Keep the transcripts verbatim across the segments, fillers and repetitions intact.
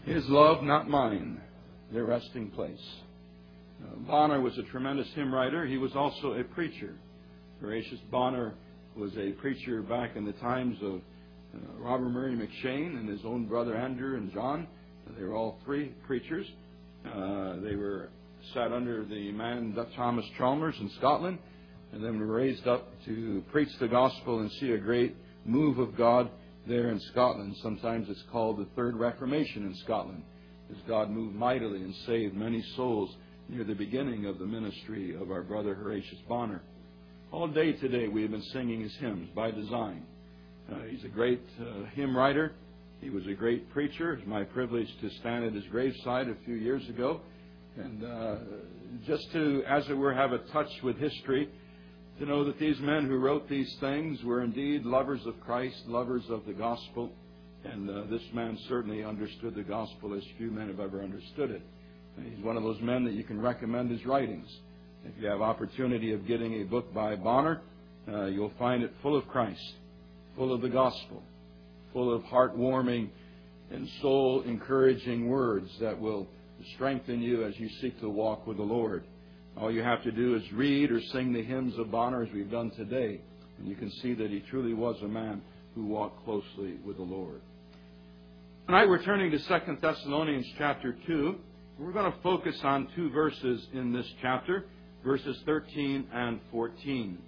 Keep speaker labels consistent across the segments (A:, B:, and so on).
A: His love, not mine, their resting place. Uh, Bonner was a tremendous hymn writer. He was also a preacher. Horatius Bonner was a preacher back in the times of uh, Robert Murray McShane and his own brother Andrew and John. They were all three preachers. Uh, they were sat under the man Thomas Chalmers in Scotland, and then were raised up to preach the gospel and see a great move of God there in Scotland. Sometimes it's called the Third Reformation in Scotland, as God moved mightily and saved many souls near the beginning of the ministry of our brother Horatius Bonner. All day today we have been singing his hymns by design. Uh, he's a great uh, hymn writer. He was a great preacher. It was my privilege to stand at his graveside a few years ago and uh, just to, as it were, have a touch with history, to know that these men who wrote these things were indeed lovers of Christ, lovers of the gospel. And uh, this man certainly understood the gospel as few men have ever understood it. And he's one of those men that you can recommend his writings. If you have opportunity of getting a book by Bonner, uh, you'll find it full of Christ, full of the gospel, full of heartwarming and soul-encouraging words that will strengthen you as you seek to walk with the Lord. All you have to do is read or sing the hymns of Bonner as we've done today, and you can see that he truly was a man who walked closely with the Lord. Tonight we're turning to Second Thessalonians chapter two. We're going to focus on two verses in this chapter, verses thirteen and fourteen.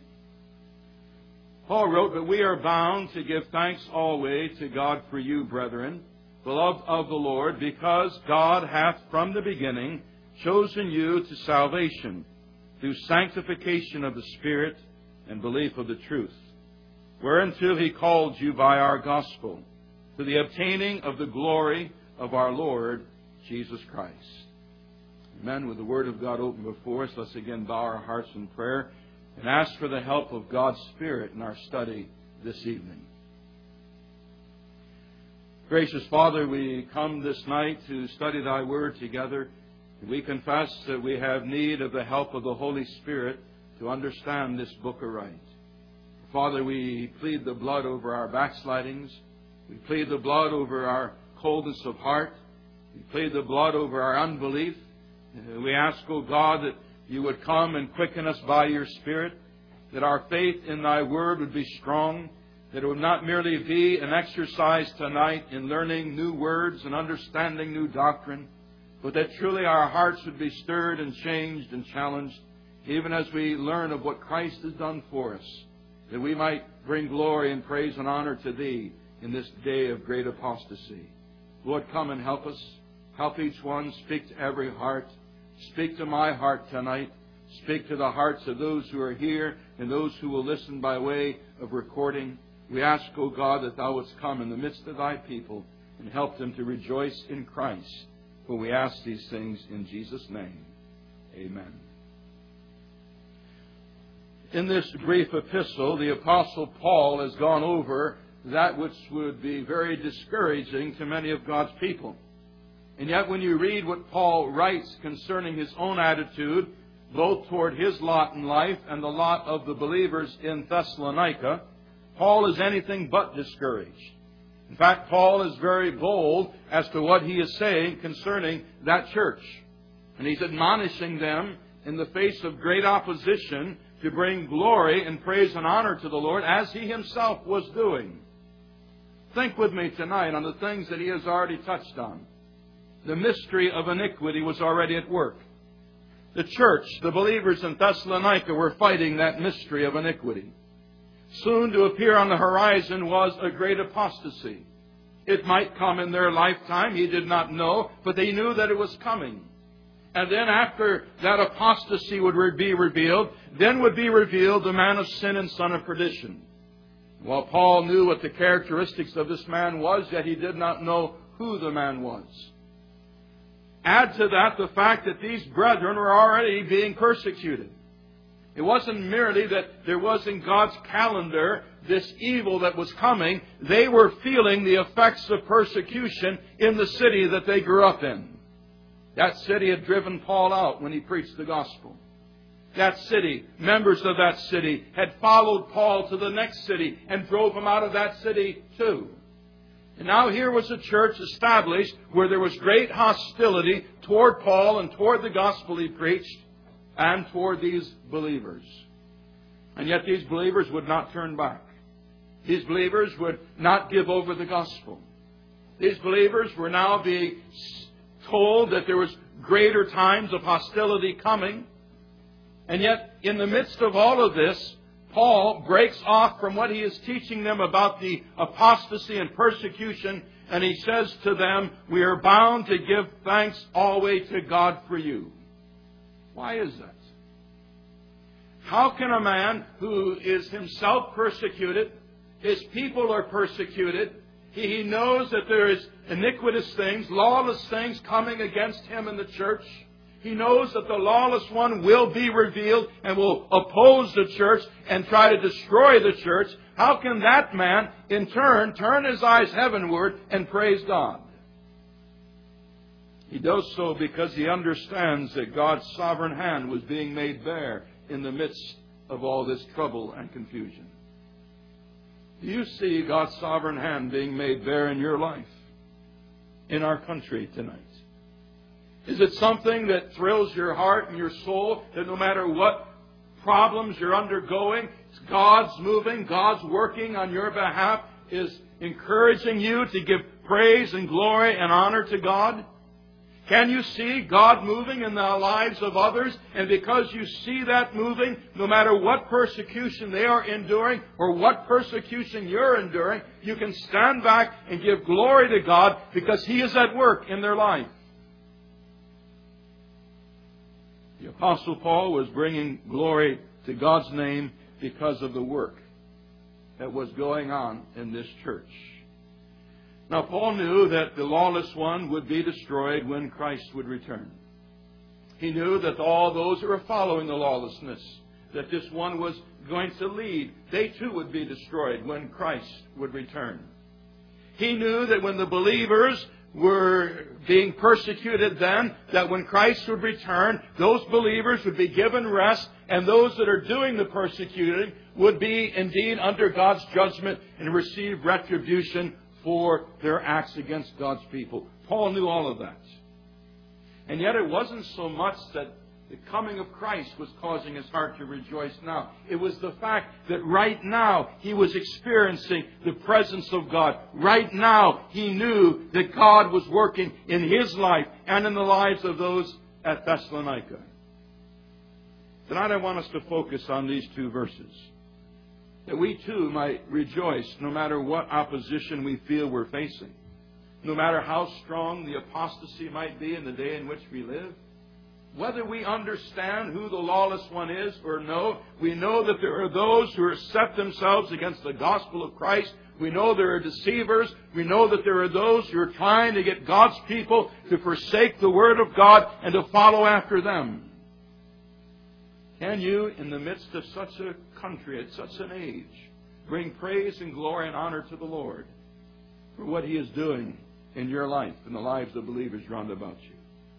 A: Paul wrote, "But we are bound to give thanks always to God for you, brethren, beloved of the Lord, because God hath from the beginning chosen you to salvation, through sanctification of the Spirit and belief of the truth, whereunto He called you by our gospel, to the obtaining of the glory of our Lord Jesus Christ." Amen. With the Word of God open before us, let's again bow our hearts in prayer and ask for the help of God's Spirit in our study this evening. Gracious Father, we come this night to study Thy Word together. We confess that we have need of the help of the Holy Spirit to understand this book aright. Father, we plead the blood over our backslidings. We plead the blood over our coldness of heart. We plead the blood over our unbelief. We ask, O God, that You would come and quicken us by Your Spirit, that our faith in Thy Word would be strong, that it would not merely be an exercise tonight in learning new words and understanding new doctrine, but that truly our hearts would be stirred and changed and challenged, even as we learn of what Christ has done for us, that we might bring glory and praise and honor to Thee in this day of great apostasy. Lord, come and help us. Help each one. Speak to every heart. Speak to my heart tonight. Speak to the hearts of those who are here and those who will listen by way of recording. We ask, O God, that Thou wouldst come in the midst of Thy people and help them to rejoice in Christ. For we ask these things in Jesus' name. Amen. In this brief epistle, the Apostle Paul has gone over that which would be very discouraging to many of God's people. And yet when you read what Paul writes concerning his own attitude, both toward his lot in life and the lot of the believers in Thessalonica, Paul is anything but discouraged. In fact, Paul is very bold as to what he is saying concerning that church. And he's admonishing them in the face of great opposition to bring glory and praise and honor to the Lord, as he himself was doing. Think with me tonight on the things that he has already touched on. The mystery of iniquity was already at work. The church, the believers in Thessalonica, were fighting that mystery of iniquity. Soon to appear on the horizon was a great apostasy. It might come in their lifetime, he did not know, but they knew that it was coming. And then after that apostasy would be revealed, then would be revealed the man of sin and son of perdition. While Paul knew what the characteristics of this man was, yet he did not know who the man was. Add to that the fact that these brethren were already being persecuted. It wasn't merely that there was in God's calendar this evil that was coming. They were feeling the effects of persecution in the city that they grew up in. That city had driven Paul out when he preached the gospel. That city, members of that city, had followed Paul to the next city and drove him out of that city too. And now here was a church established where there was great hostility toward Paul and toward the gospel he preached and toward these believers. And yet these believers would not turn back. These believers would not give over the gospel. These believers were now being told that there was greater times of hostility coming. And yet, in the midst of all of this, Paul breaks off from what he is teaching them about the apostasy and persecution, and he says to them, we are bound to give thanks always to God for you. Why is that? How can a man who is himself persecuted, his people are persecuted, he knows that there is iniquitous things, lawless things coming against him in the church. He knows that the lawless one will be revealed and will oppose the church and try to destroy the church. How can that man, in turn, turn his eyes heavenward and praise God? He does so because he understands that God's sovereign hand was being made bare in the midst of all this trouble and confusion. Do you see God's sovereign hand being made bare in your life, in our country tonight? Is it something that thrills your heart and your soul, that no matter what problems you're undergoing, God's moving, God's working on your behalf, is encouraging you to give praise and glory and honor to God? Can you see God moving in the lives of others? And because you see that moving, no matter what persecution they are enduring or what persecution you're enduring, you can stand back and give glory to God because He is at work in their life. The Apostle Paul was bringing glory to God's name because of the work that was going on in this church. Now, Paul knew that the lawless one would be destroyed when Christ would return. He knew that all those who were following the lawlessness that this one was going to lead, they too would be destroyed when Christ would return. He knew that when the believers were being persecuted then, that when Christ would return, those believers would be given rest, and those that are doing the persecuting would be indeed under God's judgment and receive retribution for their acts against God's people. Paul knew all of that. And yet it wasn't so much that the coming of Christ was causing his heart to rejoice now. It was the fact that right now he was experiencing the presence of God. Right now he knew that God was working in his life and in the lives of those at Thessalonica. Tonight I want us to focus on these two verses, that we too might rejoice no matter what opposition we feel we're facing, no matter how strong the apostasy might be in the day in which we live. Whether we understand who the lawless one is or no, we know that there are those who set themselves against the gospel of Christ. We know there are deceivers. We know that there are those who are trying to get God's people to forsake the Word of God and to follow after them. Can you, in the midst of such a country, at such an age, bring praise and glory and honor to the Lord for what He is doing in your life and the lives of believers round about you?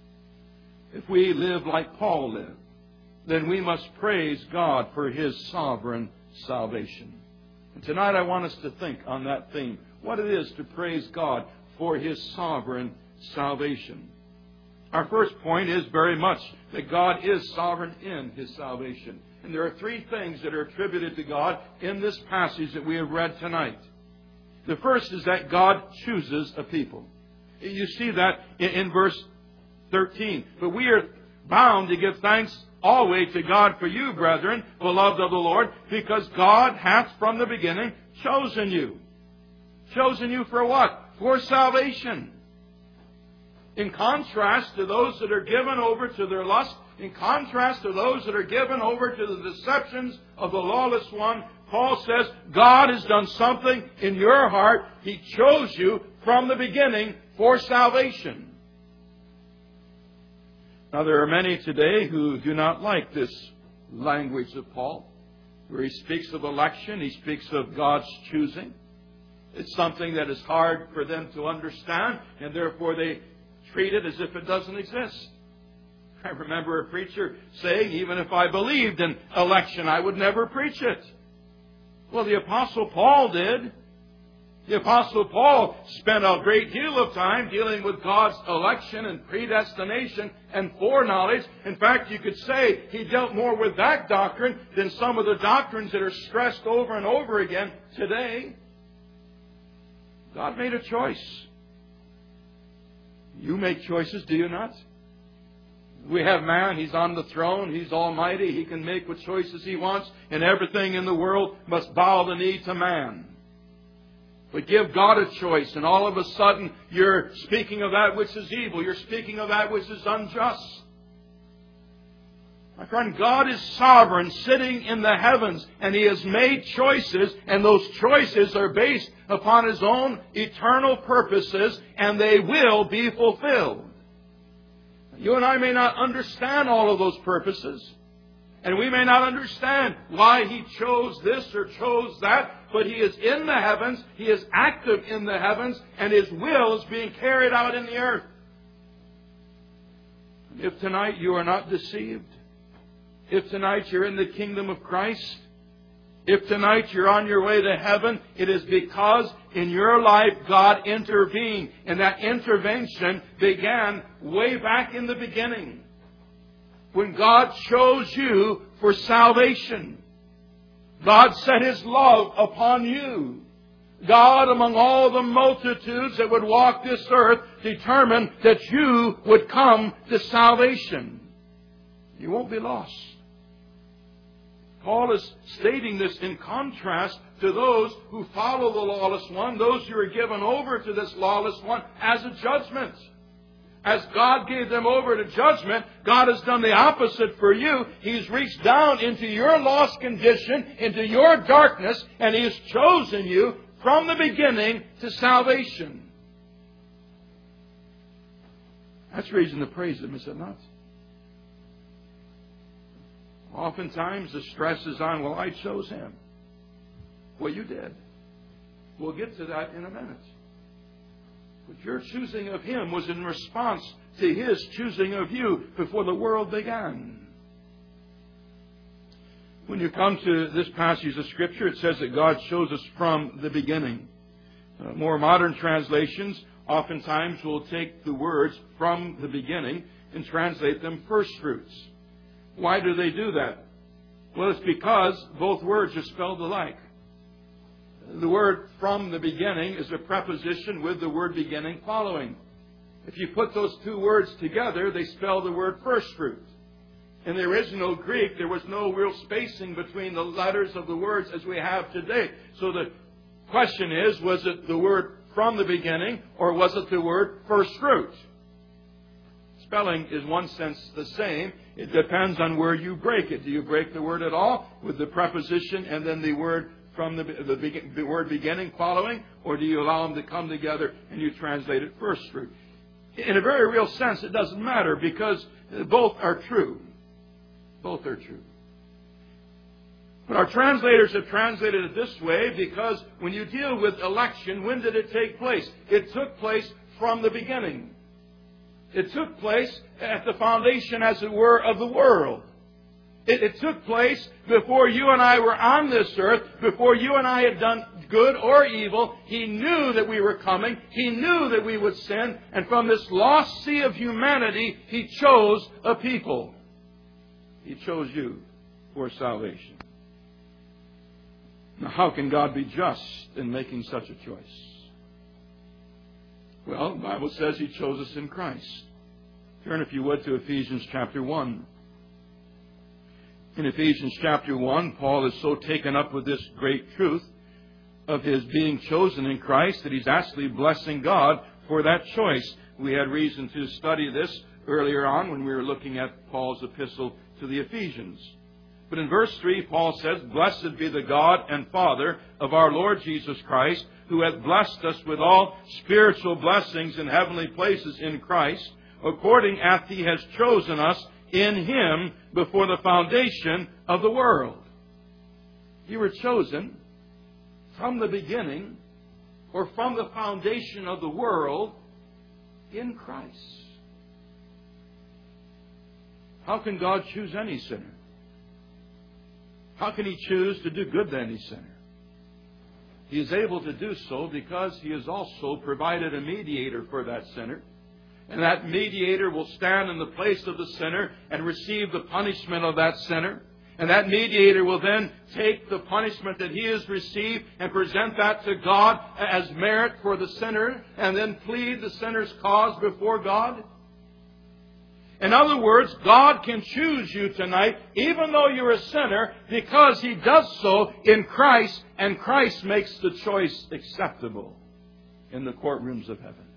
A: If we live like Paul lived, then we must praise God for His sovereign salvation. And tonight I want us to think on that theme, what it is to praise God for His sovereign salvation. Our first point is very much that God is sovereign in His salvation. And there are three things that are attributed to God in this passage that we have read tonight. The first is that God chooses a people. You see that in verse thirteen. But we are bound to give thanks always to God for you, brethren, beloved of the Lord, because God hath from the beginning chosen you. Chosen you for what? For salvation. In contrast to those that are given over to their lust, in contrast to those that are given over to the deceptions of the lawless one, Paul says, God has done something in your heart. He chose you from the beginning for salvation. Now, there are many today who do not like this language of Paul, where he speaks of election, he speaks of God's choosing. It's something that is hard for them to understand, and therefore they treat it as if it doesn't exist. I remember a preacher saying, even if I believed in election, I would never preach it. Well, the Apostle Paul did. The Apostle Paul spent a great deal of time dealing with God's election and predestination and foreknowledge. In fact, you could say he dealt more with that doctrine than some of the doctrines that are stressed over and over again today. God made a choice. You make choices, do you not? We have man, he's on the throne, he's almighty, he can make what choices he wants, and everything in the world must bow the knee to man. But give God a choice, and all of a sudden you're speaking of that which is evil. You're speaking of that which is unjust. My friend, God is sovereign, sitting in the heavens, and He has made choices, and those choices are based upon His own eternal purposes, and they will be fulfilled. You and I may not understand all of those purposes, and we may not understand why He chose this or chose that, but He is in the heavens, He is active in the heavens, and His will is being carried out in the earth. If tonight you are not deceived, if tonight you're in the kingdom of Christ, if tonight you're on your way to heaven, it is because in your life God intervened, and that intervention began way back in the beginning, when God chose you for salvation. God set His love upon you. God, among all the multitudes that would walk this earth, determined that you would come to salvation. You won't be lost. Paul is stating this in contrast to those who follow the lawless one, those who are given over to this lawless one as a judgment. As God gave them over to judgment, God has done the opposite for you. He's reached down into your lost condition, into your darkness, and He has chosen you from the beginning to salvation. That's reason to praise Him, is it not? Oftentimes the stress is on, well, I chose him. Well, you did. We'll get to that in a minute. But your choosing of Him was in response to His choosing of you before the world began. When you come to this passage of Scripture, it says that God chose us from the beginning. Uh, more modern translations oftentimes will take the words from the beginning and translate them first fruits. Why do they do that? Well, it's because both words are spelled alike. The word from the beginning is a preposition with the word beginning following. If you put those two words together, they spell the word first fruit. In the original Greek, there was no real spacing between the letters of the words as we have today. So the question is, was it the word from the beginning, or was it the word first fruit? Spelling is, in one sense, the same. It depends on where you break it. Do you break the word at all with the preposition and then the word from the, the, the word beginning following, or do you allow them to come together and you translate it first fruit? In a very real sense, it doesn't matter, because both are true. Both are true. But our translators have translated it this way because when you deal with election, when did it take place? It took place from the beginning. It took place at the foundation, as it were, of the world. It, it took place before you and I were on this earth, before you and I had done good or evil. He knew that we were coming. He knew that we would sin. And from this lost sea of humanity, He chose a people. He chose you for salvation. Now, how can God be just in making such a choice? Well, the Bible says He chose us in Christ. Turn, if you would, to Ephesians chapter one. In Ephesians chapter one, Paul is so taken up with this great truth of his being chosen in Christ that he's actually blessing God for that choice. We had reason to study this earlier on when we were looking at Paul's epistle to the Ephesians. But in verse three, Paul says, "Blessed be the God and Father of our Lord Jesus Christ, who hath blessed us with all spiritual blessings in heavenly places in Christ, according as He has chosen us in Him before the foundation of the world." You were chosen from the beginning, or from the foundation of the world, in Christ. How can God choose any sinner? How can He choose to do good to any sinner? He is able to do so because He has also provided a mediator for that sinner. And that mediator will stand in the place of the sinner and receive the punishment of that sinner. And that mediator will then take the punishment that he has received and present that to God as merit for the sinner, and then plead the sinner's cause before God. In other words, God can choose you tonight, even though you're a sinner, because He does so in Christ, and Christ makes the choice acceptable in the courtrooms of heaven.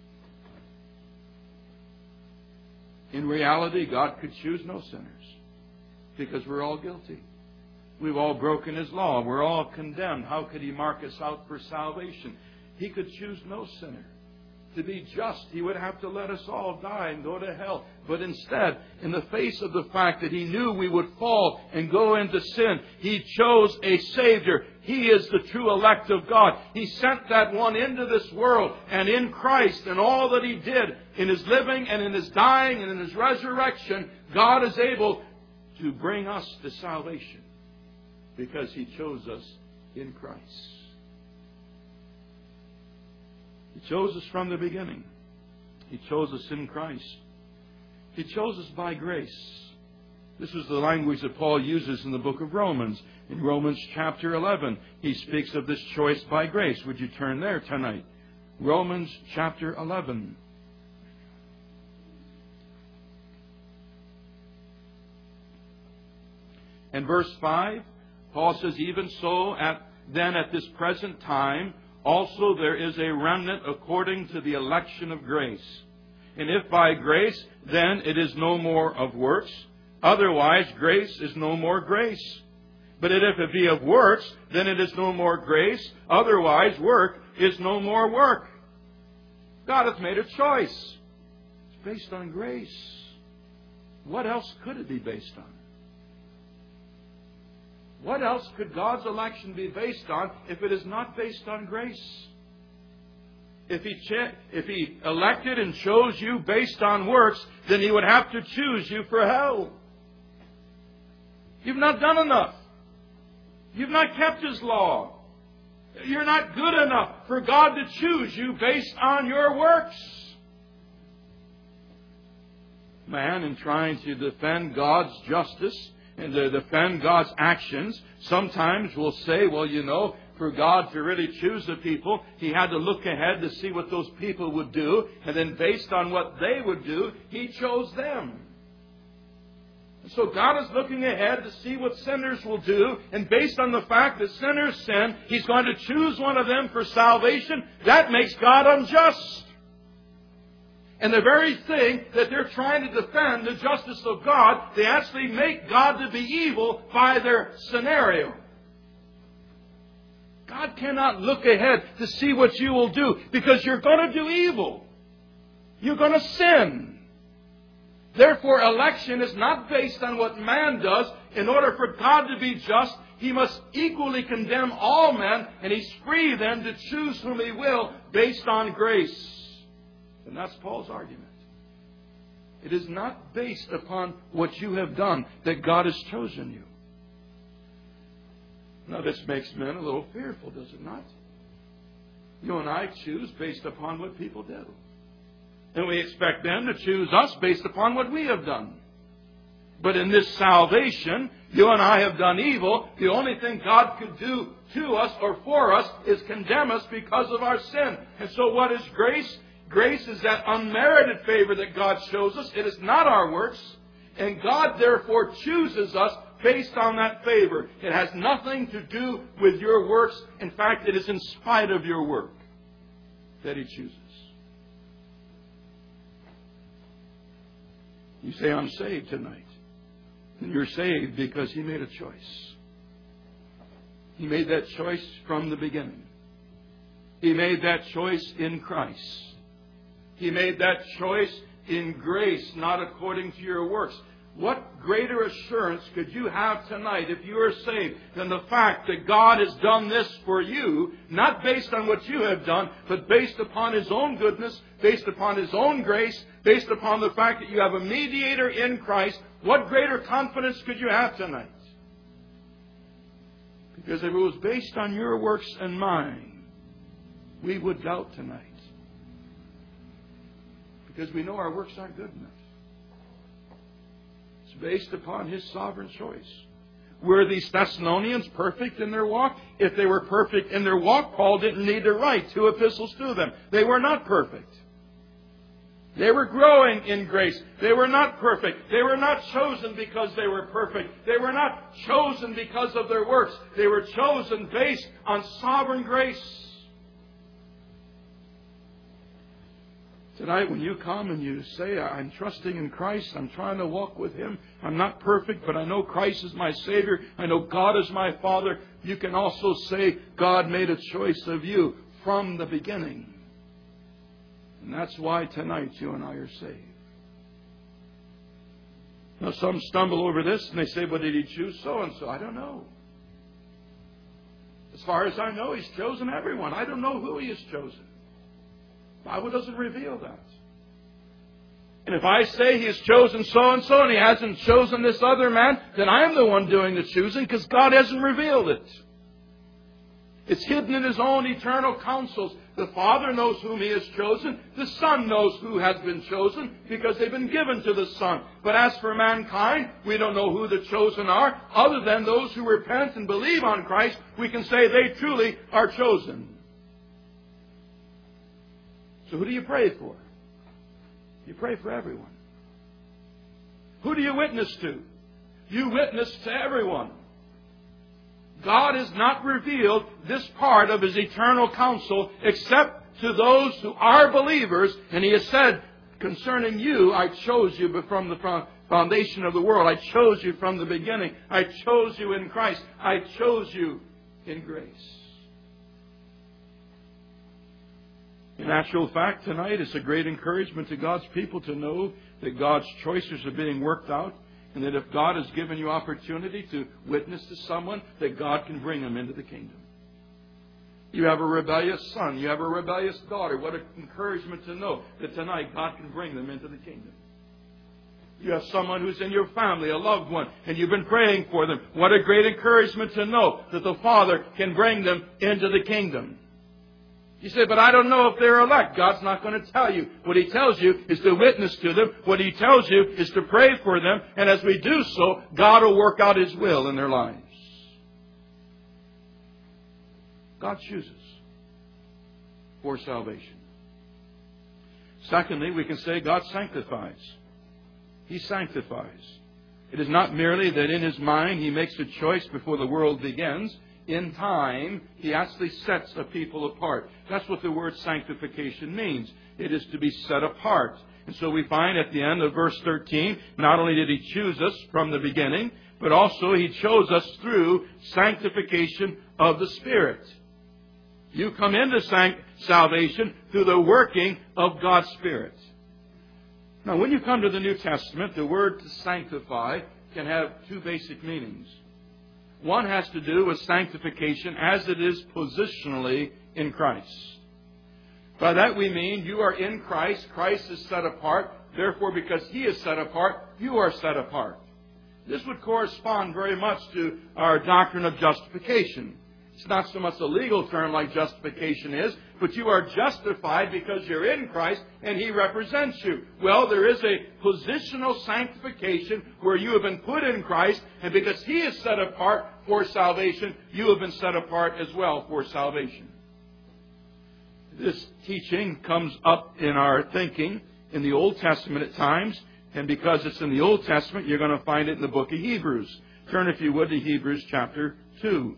A: In reality, God could choose no sinners, because we're all guilty. We've all broken His law. We're all condemned. How could He mark us out for salvation? He could choose no sinner. To be just, He would have to let us all die and go to hell. But instead, in the face of the fact that He knew we would fall and go into sin, He chose a Savior. He is the true elect of God. He sent that one into this world, and in Christ and all that He did in His living and in His dying and in His resurrection, God is able to bring us to salvation because He chose us in Christ. He chose us from the beginning. He chose us in Christ. He chose us by grace. This is the language that Paul uses in the book of Romans. In Romans chapter eleven, he speaks of this choice by grace. Would you turn there tonight? Romans chapter eleven. And verse five, Paul says, even so, at, then at this present time, also there is a remnant according to the election of grace. And if by grace, then it is no more of works. Otherwise, grace is no more grace. But if it be of works, then it is no more grace. Otherwise, work is no more work. God hath made a choice. It's based on grace. What else could it be based on? What else could God's election be based on if it is not based on grace? If he, ch- if he elected and chose you based on works, then He would have to choose you for hell. You've not done enough. You've not kept His law. You're not good enough for God to choose you based on your works. Man, in trying to defend God's justice and to defend God's actions, sometimes will say, well, you know, for God to really choose the people, He had to look ahead to see what those people would do. And then based on what they would do, He chose them. And so God is looking ahead to see what sinners will do. And based on the fact that sinners sin, He's going to choose one of them for salvation. That makes God unjust. And the very thing that they're trying to defend, the justice of God, they actually make God to be evil by their scenario. God cannot look ahead to see what you will do, because you're going to do evil. You're going to sin. Therefore, election is not based on what man does. In order for God to be just, He must equally condemn all men, and He's free then to choose whom He will based on grace. And that's Paul's argument. It is not based upon what you have done that God has chosen you. Now, this makes men a little fearful, does it not? You and I choose based upon what people do. And we expect them to choose us based upon what we have done. But in this salvation, you and I have done evil. The only thing God could do to us or for us is condemn us because of our sin. And so what is grace? Grace is that unmerited favor that God shows us. It is not our works. And God therefore chooses us based on that favor. It has nothing to do with your works. In fact, it is in spite of your work that He chooses. You say, I'm saved tonight. And you're saved because He made a choice. He made that choice from the beginning. He made that choice in Christ. He made that choice in grace, not according to your works. What greater assurance could you have tonight if you are saved than the fact that God has done this for you, not based on what you have done, but based upon His own goodness, based upon His own grace, based upon the fact that you have a mediator in Christ? What greater confidence could you have tonight? Because if it was based on your works and mine, we would doubt tonight. Because we know our works aren't good enough. It's based upon His sovereign choice. Were these Thessalonians perfect in their walk? If they were perfect in their walk, Paul didn't need to write two epistles to them. They were not perfect. They were growing in grace. They were not perfect. They were not chosen because they were perfect. They were not chosen because of their works. They were chosen based on sovereign grace. Tonight, when you come and you say, I'm trusting in Christ, I'm trying to walk with Him, I'm not perfect, but I know Christ is my Savior, I know God is my Father, you can also say, God made a choice of you from the beginning. And that's why tonight you and I are saved. Now, some stumble over this and they say, well, did He choose so-and-so? I don't know. As far as I know, He's chosen everyone. I don't know who He has chosen. The Bible doesn't reveal that. And if I say He has chosen so-and-so and He hasn't chosen this other man, then I am the one doing the choosing because God hasn't revealed it. It's hidden in His own eternal counsels. The Father knows whom He has chosen. The Son knows who has been chosen because they've been given to the Son. But as for mankind, we don't know who the chosen are. Other than those who repent and believe on Christ, we can say they truly are chosen. So who do you pray for? You pray for everyone. Who do you witness to? You witness to everyone. God has not revealed this part of His eternal counsel except to those who are believers. And He has said, concerning you, I chose you from the foundation of the world. I chose you from the beginning. I chose you in Christ. I chose you in grace. In actual fact, tonight it's a great encouragement to God's people to know that God's choices are being worked out. And that if God has given you opportunity to witness to someone, that God can bring them into the kingdom. You have a rebellious son. You have a rebellious daughter. What an encouragement to know that tonight God can bring them into the kingdom. You have someone who's in your family, a loved one, and you've been praying for them. What a great encouragement to know that the Father can bring them into the kingdom. You say, but I don't know if they're elect. God's not going to tell you. What He tells you is to witness to them. What He tells you is to pray for them. And as we do so, God will work out His will in their lives. God chooses for salvation. Secondly, we can say God sanctifies. He sanctifies. It is not merely that in His mind He makes a choice before the world begins. In time, He actually sets a people apart. That's what the word sanctification means. It is to be set apart. And so we find at the end of verse thirteen, not only did He choose us from the beginning, but also He chose us through sanctification of the Spirit. You come into sanct- salvation through the working of God's Spirit. Now, when you come to the New Testament, the word to sanctify can have two basic meanings. One has to do with sanctification as it is positionally in Christ. By that we mean you are in Christ. Christ is set apart. Therefore, because He is set apart, you are set apart. This would correspond very much to our doctrine of justification. It's not so much a legal term like justification is, but you are justified because you're in Christ and He represents you. Well, there is a positional sanctification where you have been put in Christ, and because He is set apart for salvation, you have been set apart as well for salvation. This teaching comes up in our thinking in the Old Testament at times, and because it's in the Old Testament, you're going to find it in the book of Hebrews. Turn, if you would, to Hebrews chapter two.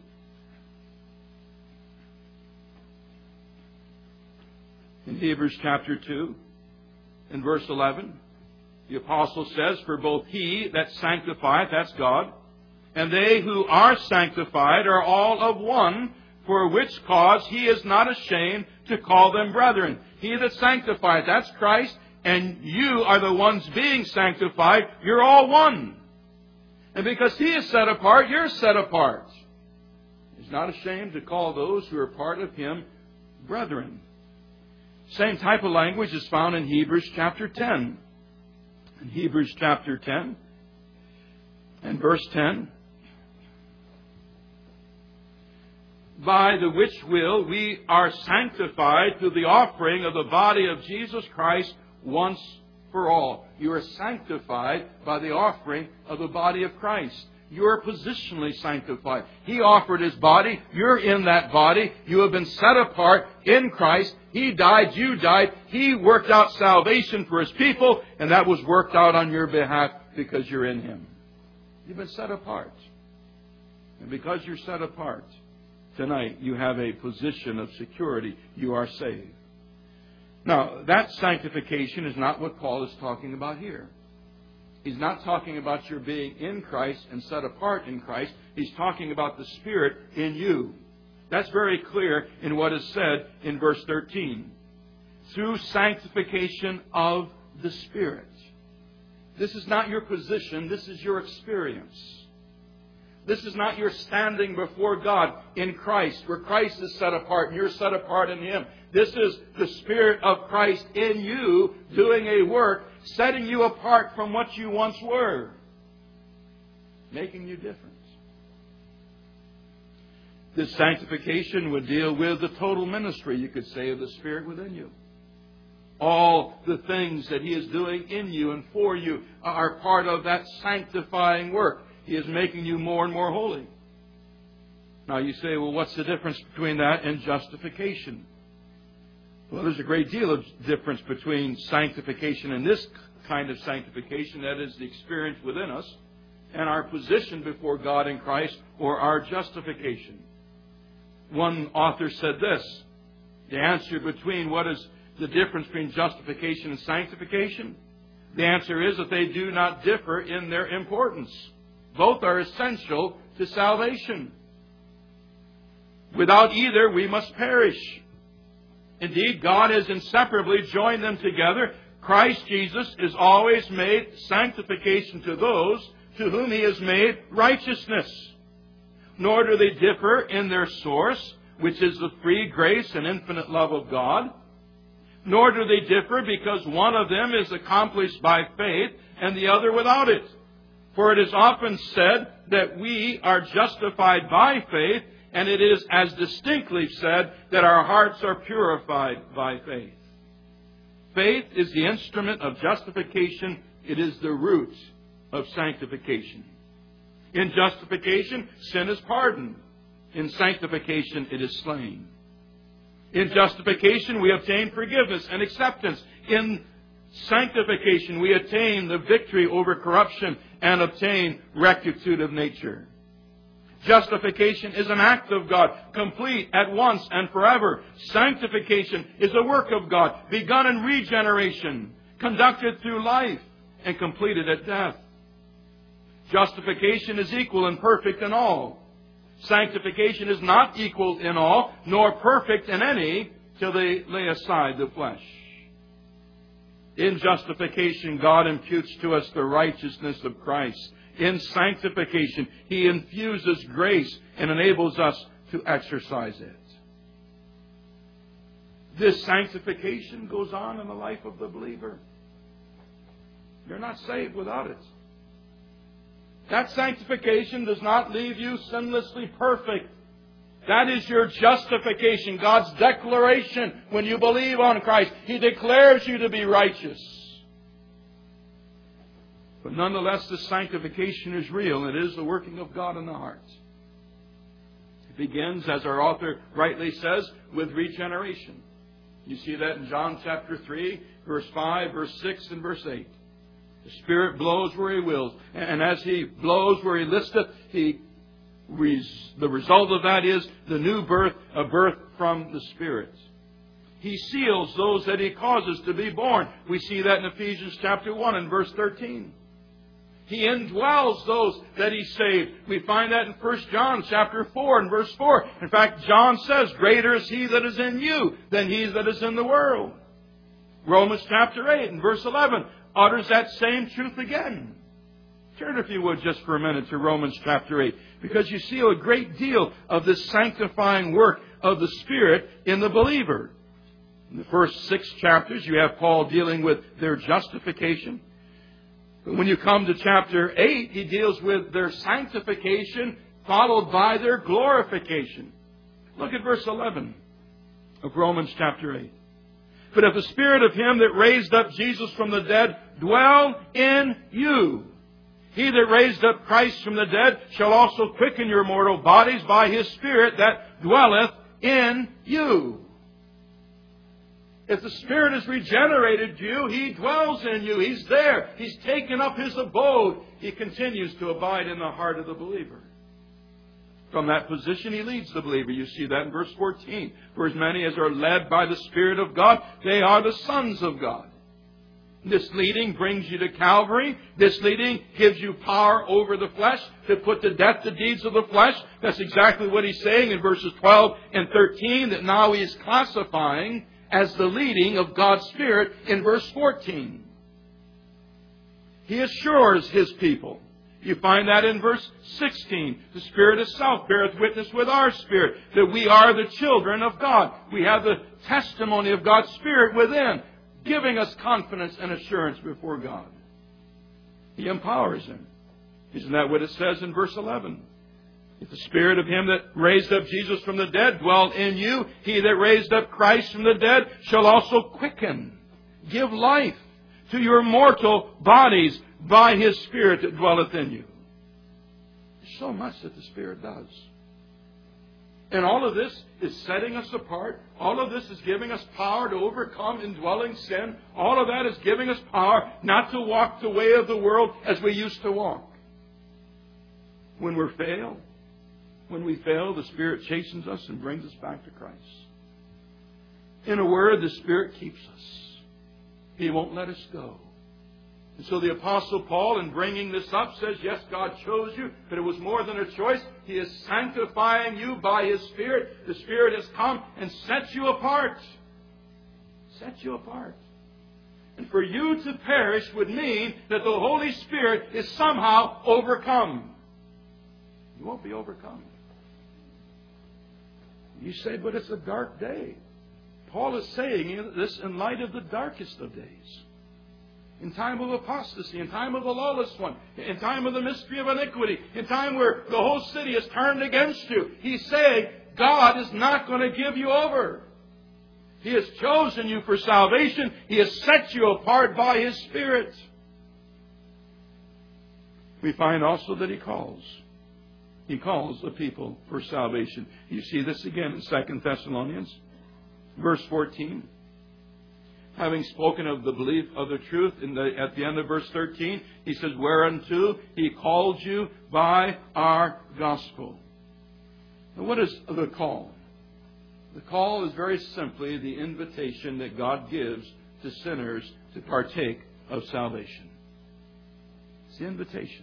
A: In Hebrews chapter two, in verse eleven, the apostle says, for both He that sanctifieth, that's God, and they who are sanctified are all of one, for which cause He is not ashamed to call them brethren. He that sanctifieth, that's Christ, and you are the ones being sanctified. You're all one. And because He is set apart, you're set apart. He's not ashamed to call those who are part of Him brethren. Same type of language is found in Hebrews chapter ten. In Hebrews chapter ten and verse ten. by the which will we are sanctified through the offering of the body of Jesus Christ once for all. You are sanctified by the offering of the body of Christ. You are positionally sanctified. He offered His body. You're in that body. You have been set apart in Christ. He died. You died. He worked out salvation for His people, and that was worked out on your behalf because you're in Him. You've been set apart. And because you're set apart, tonight you have a position of security. You are saved. Now, that sanctification is not what Paul is talking about here. He's not talking about your being in Christ and set apart in Christ. He's talking about the Spirit in you. That's very clear in what is said in verse thirteen. Through sanctification of the Spirit. This is not your position. This is your experience. This is not your standing before God in Christ, where Christ is set apart and you're set apart in Him. This is the Spirit of Christ in you doing a work, setting you apart from what you once were, making you different. This sanctification would deal with the total ministry, you could say, of the Spirit within you. All the things that He is doing in you and for you are part of that sanctifying work. He is making you more and more holy. Now you say, well, what's the difference between that and justification? Well, there's a great deal of difference between sanctification and this kind of sanctification, that is the experience within us, and our position before God in Christ, or our justification. One author said this: the answer between what is the difference between justification and sanctification? The answer is that they do not differ in their importance. Both are essential to salvation. Without either, we must perish. Indeed, God has inseparably joined them together. Christ Jesus is always made sanctification to those to whom He has made righteousness. Nor do they differ in their source, which is the free grace and infinite love of God. Nor do they differ because one of them is accomplished by faith and the other without it. For it is often said that we are justified by faith, and it is as distinctly said that our hearts are purified by faith. Faith is the instrument of justification. It is the root of sanctification. In justification, sin is pardoned. In sanctification, it is slain. In justification, we obtain forgiveness and acceptance. In sanctification, we attain the victory over corruption and obtain rectitude of nature. Justification is an act of God, complete at once and forever. Sanctification is a work of God, begun in regeneration, conducted through life, and completed at death. Justification is equal and perfect in all. Sanctification is not equal in all, nor perfect in any, till they lay aside the flesh. In justification, God imputes to us the righteousness of Christ. In sanctification, He infuses grace and enables us to exercise it. This sanctification goes on in the life of the believer. You're not saved without it. That sanctification does not leave you sinlessly perfect. That is your justification, God's declaration when you believe on Christ. He declares you to be righteous. But nonetheless, this sanctification is real. It is the working of God in the heart. It begins, as our author rightly says, with regeneration. You see that in John chapter three, verse five, verse six, and verse eight. The Spirit blows where He wills. And as He blows where He listeth, He the result of that is the new birth, a birth from the Spirit. He seals those that He causes to be born. We see that in Ephesians chapter one and verse thirteen. He indwells those that He saved. We find that in First John chapter four and verse four. In fact, John says, greater is He that is in you than he that is in the world. Romans chapter eight and verse eleven utters that same truth again. Turn, if you would, just for a minute to Romans chapter eight, because you see a great deal of this sanctifying work of the Spirit in the believer. In the first six chapters, you have Paul dealing with their justification. But when you come to chapter eight, he deals with their sanctification, followed by their glorification. Look at verse eleven of Romans chapter eight. But if the Spirit of Him that raised up Jesus from the dead dwell in you, He that raised up Christ from the dead shall also quicken your mortal bodies by His Spirit that dwelleth in you. If the Spirit has regenerated you, He dwells in you. He's there. He's taken up His abode. He continues to abide in the heart of the believer. From that position, He leads the believer. You see that in verse fourteen. For as many as are led by the Spirit of God, they are the sons of God. This leading brings you to Calvary. This leading gives you power over the flesh to put to death the deeds of the flesh. That's exactly what He's saying in verses twelve and thirteen, that now He is classifying as the leading of God's Spirit in verse fourteen. He assures His people. You find that in verse sixteen. The Spirit itself beareth witness with our spirit that we are the children of God. We have the testimony of God's Spirit within, giving us confidence and assurance before God. He empowers Him. Isn't that what it says in verse eleven? If the Spirit of Him that raised up Jesus from the dead dwell in you, He that raised up Christ from the dead shall also quicken, give life to your mortal bodies by His Spirit that dwelleth in you. There's so much that the Spirit does. And all of this is setting us apart. All of this is giving us power to overcome indwelling sin. All of that is giving us power not to walk the way of the world as we used to walk. When we fail, when we fail, the Spirit chastens us and brings us back to Christ. In a word, the Spirit keeps us. He won't let us go. And so the Apostle Paul, in bringing this up, says, yes, God chose you, but it was more than a choice. He is sanctifying you by His Spirit. The Spirit has come and set you apart. Set you apart. And for you to perish would mean that the Holy Spirit is somehow overcome. You won't be overcome. You say, but it's a dark day. Paul is saying this in light of the darkest of days. In time of apostasy, in time of the lawless one, in time of the mystery of iniquity, in time where the whole city is turned against you. He's saying, God is not going to give you over. He has chosen you for salvation. He has set you apart by His Spirit. We find also that He calls. He calls the people for salvation. You see this again in Second Thessalonians, verse fourteen. Having spoken of the belief of the truth, in the, at the end of verse thirteen, he says, whereunto He called you by our gospel. Now, what is the call? The call is very simply the invitation that God gives to sinners to partake of salvation. It's the invitation.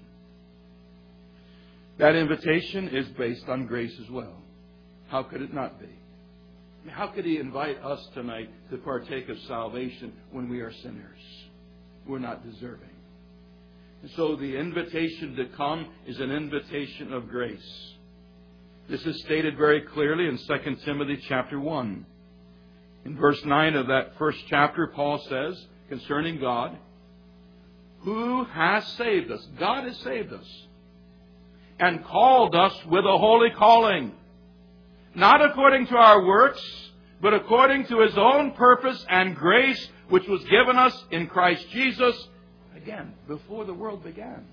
A: That invitation is based on grace as well. How could it not be? How could He invite us tonight to partake of salvation when we are sinners? We're not deserving. And so the invitation to come is an invitation of grace. This is stated very clearly in Second Timothy chapter one. In verse nine of that first chapter, Paul says concerning God, who has saved us? God has saved us. And called us with a holy calling. Not according to our works, but according to His own purpose and grace, which was given us in Christ Jesus, again, before the world began.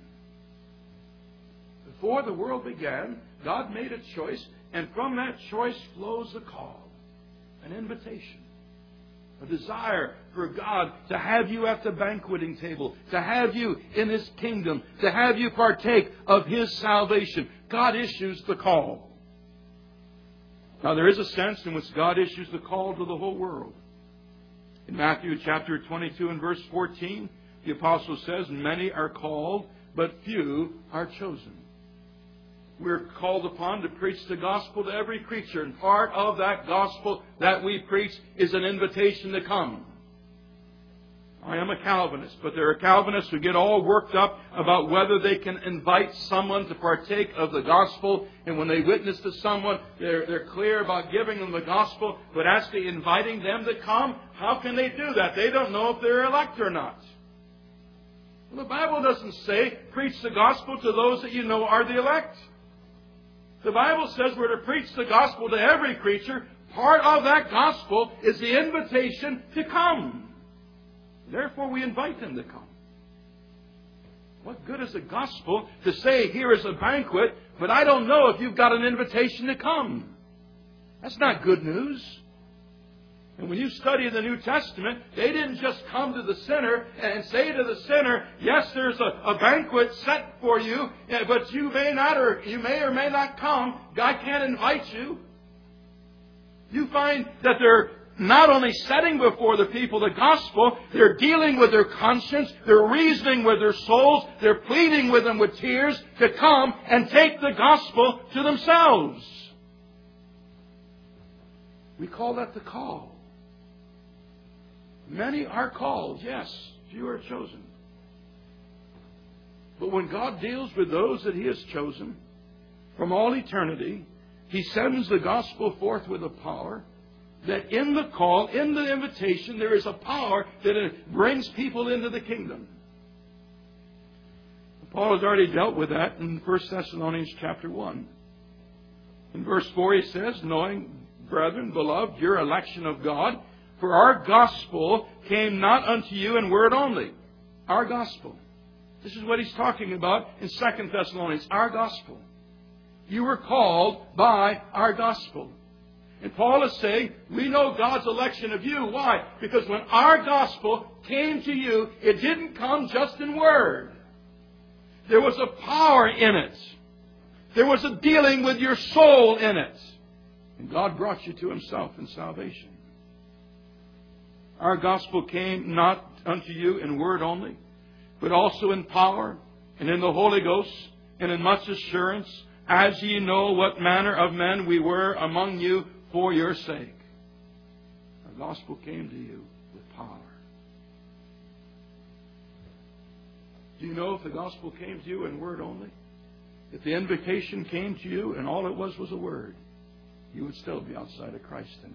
A: Before the world began, God made a choice, and from that choice flows a call, an invitation, a desire for God to have you at the banqueting table, to have you in His kingdom, to have you partake of His salvation. God issues the call. Now, there is a sense in which God issues the call to the whole world. In Matthew chapter twenty-two and verse fourteen, the apostle says, many are called, but few are chosen. We're called upon to preach the gospel to every creature, and part of that gospel that we preach is an invitation to come. I am a Calvinist, but there are Calvinists who get all worked up about whether they can invite someone to partake of the gospel. And when they witness to someone, they're, they're clear about giving them the gospel. But as to inviting them to come, how can they do that? They don't know if they're elect or not. Well, the Bible doesn't say, preach the gospel to those that you know are the elect. The Bible says we're to preach the gospel to every creature. Part of that gospel is the invitation to come. Therefore, we invite them to come. What good is the gospel to say, here is a banquet, but I don't know if you've got an invitation to come? That's not good news. And when you study the New Testament, they didn't just come to the sinner and say to the sinner, yes, there's a, a banquet set for you, but you may not or you may or may not come. God can't invite you. You find that they're not only setting before the people the gospel, they're dealing with their conscience, they're reasoning with their souls, they're pleading with them with tears to come and take the gospel to themselves. We call that the call. Many are called, yes, few are chosen. But when God deals with those that He has chosen from all eternity, He sends the gospel forth with a power that in the call, in the invitation, there is a power that it brings people into the kingdom. Paul has already dealt with that in First Thessalonians chapter one. In verse four he says, knowing, brethren, beloved, your election of God, for our gospel came not unto you in word only. Our gospel. This is what he's talking about in Second Thessalonians. Our gospel. You were called by our gospel. And Paul is saying, we know God's election of you. Why? Because when our gospel came to you, it didn't come just in word. There was a power in it. There was a dealing with your soul in it. And God brought you to Himself in salvation. Our gospel came not unto you in word only, but also in power and in the Holy Ghost and in much assurance, as ye know what manner of men we were among you for your sake. Our gospel came to you with power. Do you know if the gospel came to you in word only? If the invitation came to you and all it was was a word, you would still be outside of Christ tonight.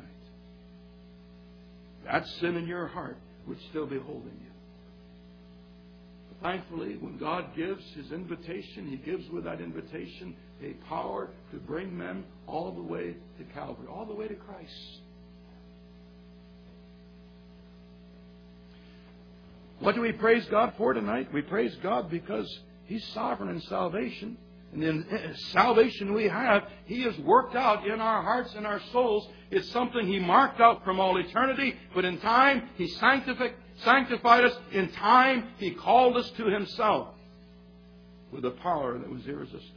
A: That sin in your heart would still be holding you. But thankfully, when God gives His invitation, He gives with that invitation a power to bring men all the way to Calvary, all the way to Christ. What do we praise God for tonight? We praise God because He's sovereign in salvation. And the salvation we have, He has worked out in our hearts and our souls. It's something He marked out from all eternity. But in time, He sanctified, sanctified us. In time, He called us to Himself with a power that was irresistible.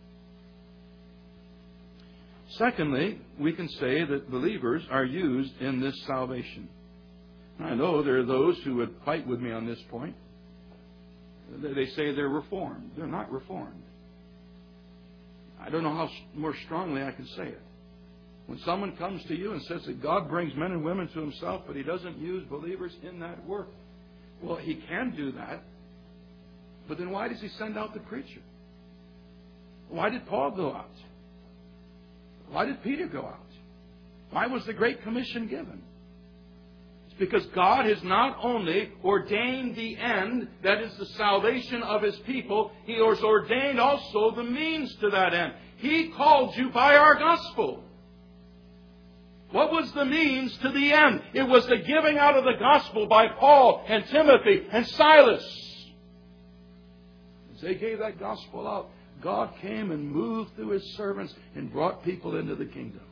A: Secondly, we can say that believers are used in this salvation. I know there are those who would fight with me on this point. They say they're reformed. They're not reformed. I don't know how more strongly I can say it. When someone comes to you and says that God brings men and women to Himself, but He doesn't use believers in that work. Well, He can do that. But then why does He send out the preacher? Why did Paul go out? Why did Peter go out? Why was the Great Commission given? It's because God has not only ordained the end, that is the salvation of His people, He has ordained also the means to that end. He called you by our gospel. What was the means to the end? It was the giving out of the gospel by Paul and Timothy and Silas. As they gave that gospel out, God came and moved through His servants and brought people into the kingdom.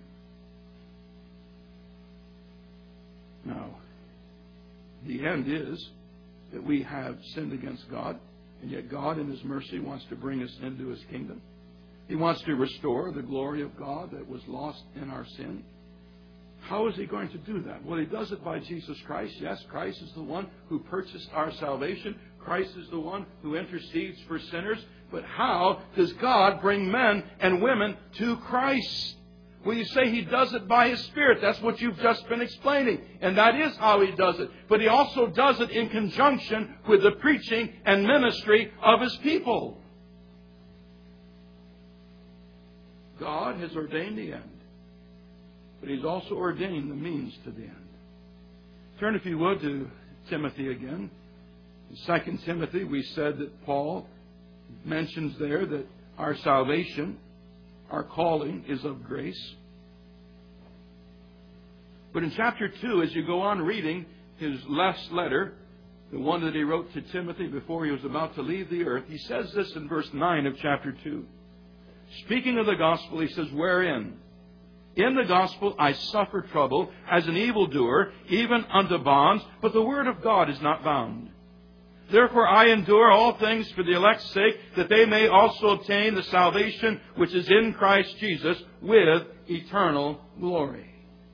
A: Now, the end is that we have sinned against God, and yet God in His mercy wants to bring us into His kingdom. He wants to restore the glory of God that was lost in our sin. How is He going to do that? Well, He does it by Jesus Christ. Yes, Christ is the one who purchased our salvation. Christ is the one who intercedes for sinners. But how does God bring men and women to Christ? Well, you say He does it by His Spirit. That's what you've just been explaining. And that is how He does it. But He also does it in conjunction with the preaching and ministry of His people. God has ordained the end. But He's also ordained the means to the end. Turn, if you would, to Timothy again. In Second Timothy, we said that Paul mentions there that our salvation, Our calling is of grace. But in chapter two, as you go on reading his last letter, the one that he wrote to Timothy before he was about to leave the earth, he says this in verse nine of chapter two. Speaking of the gospel, he says, wherein? In the gospel I suffer trouble as an evildoer, even unto bonds, but the word of God is not bound. Therefore I endure all things for the elect's sake, that they may also obtain the salvation which is in Christ Jesus with eternal glory.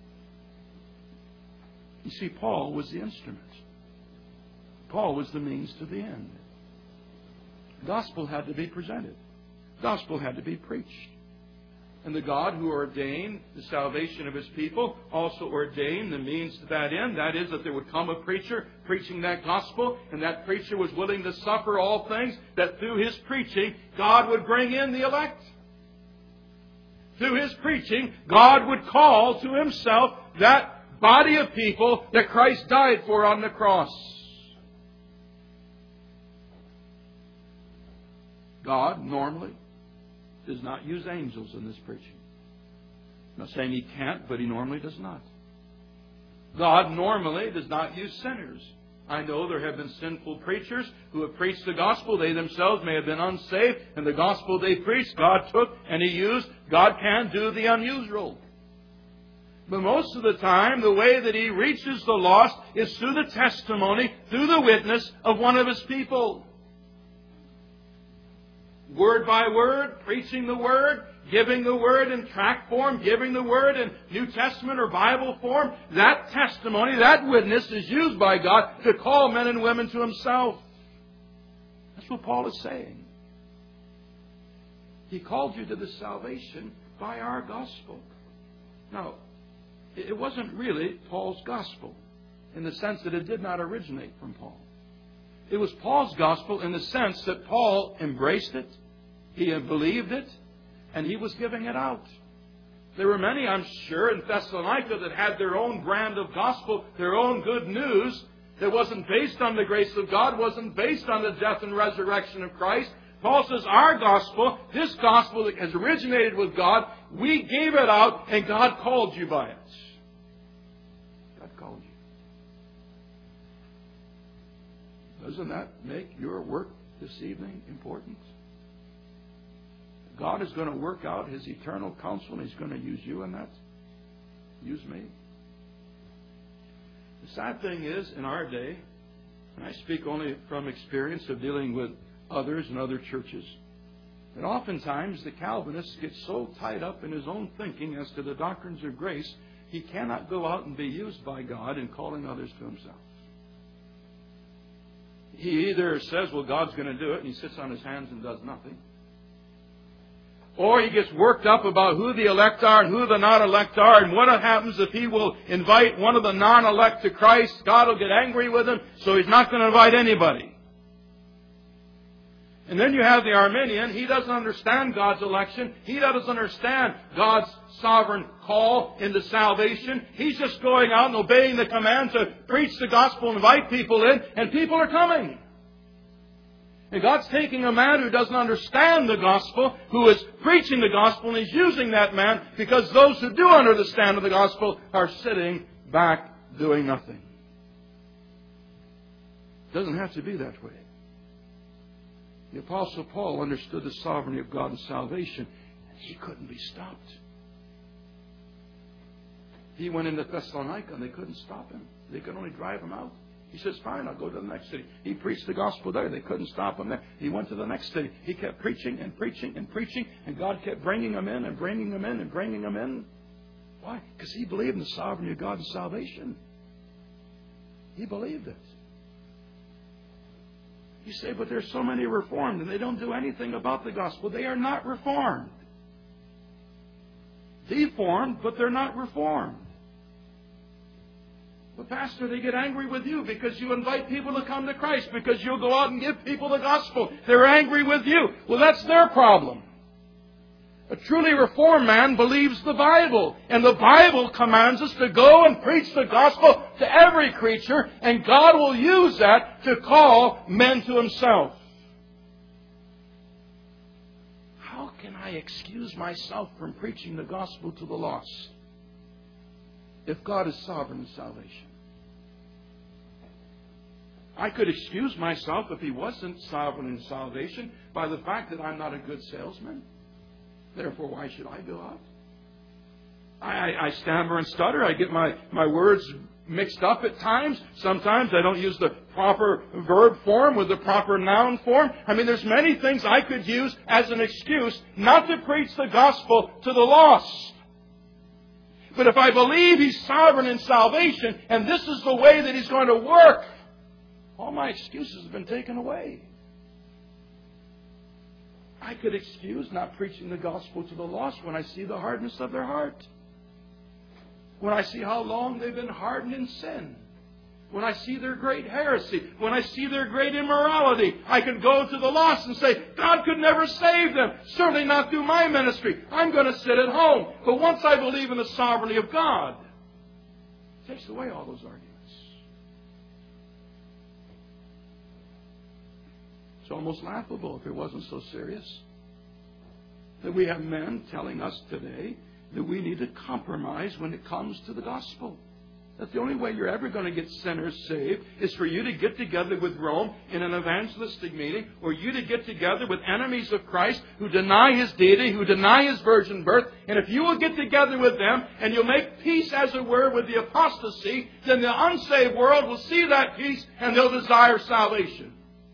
A: You see, Paul was the instrument. Paul was the means to the end. The gospel had to be presented. The gospel had to be preached. And the God who ordained the salvation of His people also ordained the means to that end. That is, that there would come a preacher preaching that gospel, and that preacher was willing to suffer all things, that through his preaching, God would bring in the elect. Through his preaching, God would call to Himself that body of people that Christ died for on the cross. God normally does not use angels in this preaching. I'm not saying He can't, but He normally does not. God normally does not use sinners. I know there have been sinful preachers who have preached the gospel. They themselves may have been unsaved, and the gospel they preached, God took and He used. God can do the unusual. But most of the time, the way that He reaches the lost is through the testimony, through the witness of one of His people. Word by word, preaching the Word, giving the Word in tract form, giving the Word in New Testament or Bible form. That testimony, that witness is used by God to call men and women to Himself. That's what Paul is saying. He called you to the salvation by our gospel. Now, it wasn't really Paul's gospel in the sense that it did not originate from Paul. It was Paul's gospel in the sense that Paul embraced it, he believed it, and he was giving it out. There were many, I'm sure, in Thessalonica that had their own brand of gospel, their own good news that wasn't based on the grace of God, wasn't based on the death and resurrection of Christ. Paul says, our gospel, this gospel that has originated with God, we gave it out and God called you by it. God called you. Doesn't that make your work this evening important? God is going to work out His eternal counsel and He's going to use you in that. Use me. The sad thing is, in our day, and I speak only from experience of dealing with others and other churches, that oftentimes the Calvinist gets so tied up in his own thinking as to the doctrines of grace, he cannot go out and be used by God in calling others to Himself. He either says, well, God's going to do it, and he sits on his hands and does nothing. Or he gets worked up about who the elect are and who the non-elect are, and what happens if he will invite one of the non-elect to Christ. God will get angry with him, so he's not going to invite anybody. And then you have the Arminian. He doesn't understand God's election. He doesn't understand God's sovereign call into salvation. He's just going out and obeying the command to preach the gospel and invite people in, and people are coming. And God's taking a man who doesn't understand the gospel, who is preaching the gospel, and He's using that man because those who do understand the gospel are sitting back doing nothing. It doesn't have to be that way. The Apostle Paul understood the sovereignty of God and salvation, and he couldn't be stopped. He went into Thessalonica and they couldn't stop him. They could only drive him out. He says, fine, I'll go to the next city. He preached the gospel there. They couldn't stop him there. He went to the next city. He kept preaching and preaching and preaching, and God kept bringing him in and bringing him in and bringing him in. Why? Because he believed in the sovereignty of God and salvation. He believed it. You say, but there's so many Reformed and they don't do anything about the gospel. They are not Reformed. Deformed, but they're not Reformed. But Pastor, they get angry with you because you invite people to come to Christ, because you'll go out and give people the gospel. They're angry with you. Well, that's their problem. A truly Reformed man believes the Bible, and the Bible commands us to go and preach the gospel to every creature, and God will use that to call men to Himself. How can I excuse myself from preaching the gospel to the lost if God is sovereign in salvation? I could excuse myself if He wasn't sovereign in salvation by the fact that I'm not a good salesman. Therefore, why should I go out? I, I, I stammer and stutter. I get my, my words mixed up at times. Sometimes I don't use the proper verb form with the proper noun form. I mean, there's many things I could use as an excuse not to preach the gospel to the lost. But if I believe He's sovereign in salvation, and this is the way that He's going to work, all my excuses have been taken away. I could excuse not preaching the gospel to the lost when I see the hardness of their heart. When I see how long they've been hardened in sin. When I see their great heresy. When I see their great immorality. I could go to the lost and say, God could never save them. Certainly not through my ministry. I'm going to sit at home. But once I believe in the sovereignty of God, it takes away all those arguments. It's almost laughable if it wasn't so serious that we have men telling us today that we need to compromise when it comes to the gospel. That the only way you're ever going to get sinners saved is for you to get together with Rome in an evangelistic meeting, or you to get together with enemies of Christ who deny His deity, who deny His virgin birth. And if you will get together with them and you'll make peace, as it were, with the apostasy, then the unsaved world will see that peace and they'll desire salvation.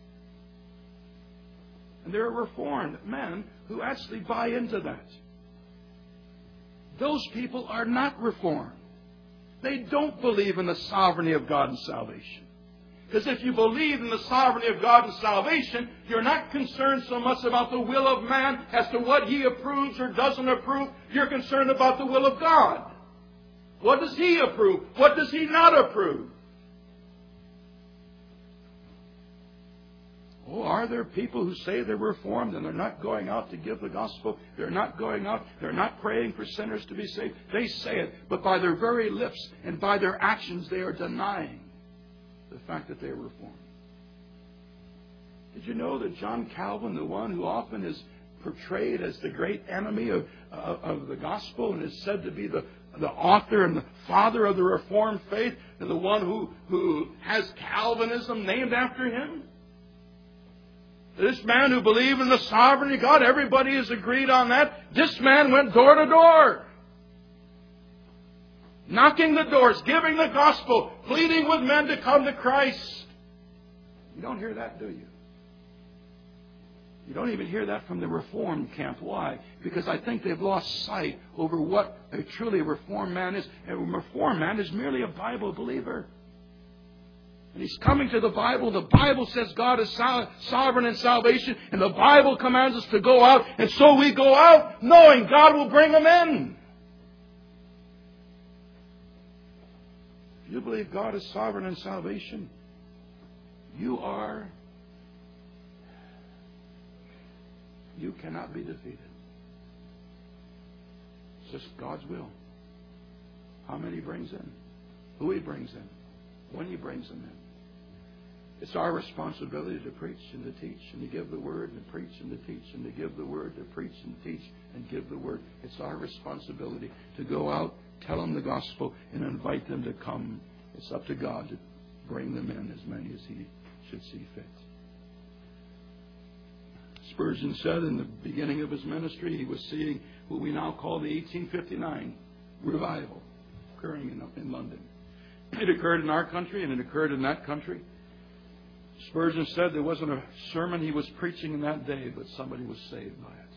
A: And there are reformed men who actually buy into that. Those people are not reformed. They don't believe in the sovereignty of God and salvation. Because if you believe in the sovereignty of God and salvation, you're not concerned so much about the will of man as to what he approves or doesn't approve. You're concerned about the will of God. What does He approve? What does He not approve? Oh, are there people who say they're reformed and they're not going out to give the gospel? They're not going out. They're not praying for sinners to be saved. They say it, but by their very lips and by their actions, they are denying the fact that they are reformed. Did you know that John Calvin, the one who often is portrayed as the great enemy of, uh, of the gospel and is said to be the, the author and the father of the Reformed faith, and the one who, who has Calvinism named after him? This man who believed in the sovereignty of God, everybody has agreed on that. This man went door to door, knocking the doors, giving the gospel, pleading with men to come to Christ. You don't hear that, do you? You don't even hear that from the Reformed camp. Why? Because I think they've lost sight over what a truly Reformed man is. A Reformed man is merely a Bible believer. And he's coming to the Bible. The Bible says God is sovereign in salvation. And the Bible commands us to go out. And so we go out knowing God will bring them in. If you believe God is sovereign in salvation, you are, you cannot be defeated. It's just God's will. How many He brings in, who He brings in, when He brings them in. It's our responsibility to preach and to teach and to give the word and to preach and to teach and to give the word, to preach and teach and give the word. It's our responsibility to go out, tell them the gospel, and invite them to come. It's up to God to bring them in, as many as He should see fit. Spurgeon said in the beginning of his ministry, he was seeing what we now call the eighteen fifty-nine revival occurring in, in London. It occurred in our country and it occurred in that country. Spurgeon said there wasn't a sermon he was preaching in that day, but somebody was saved by it.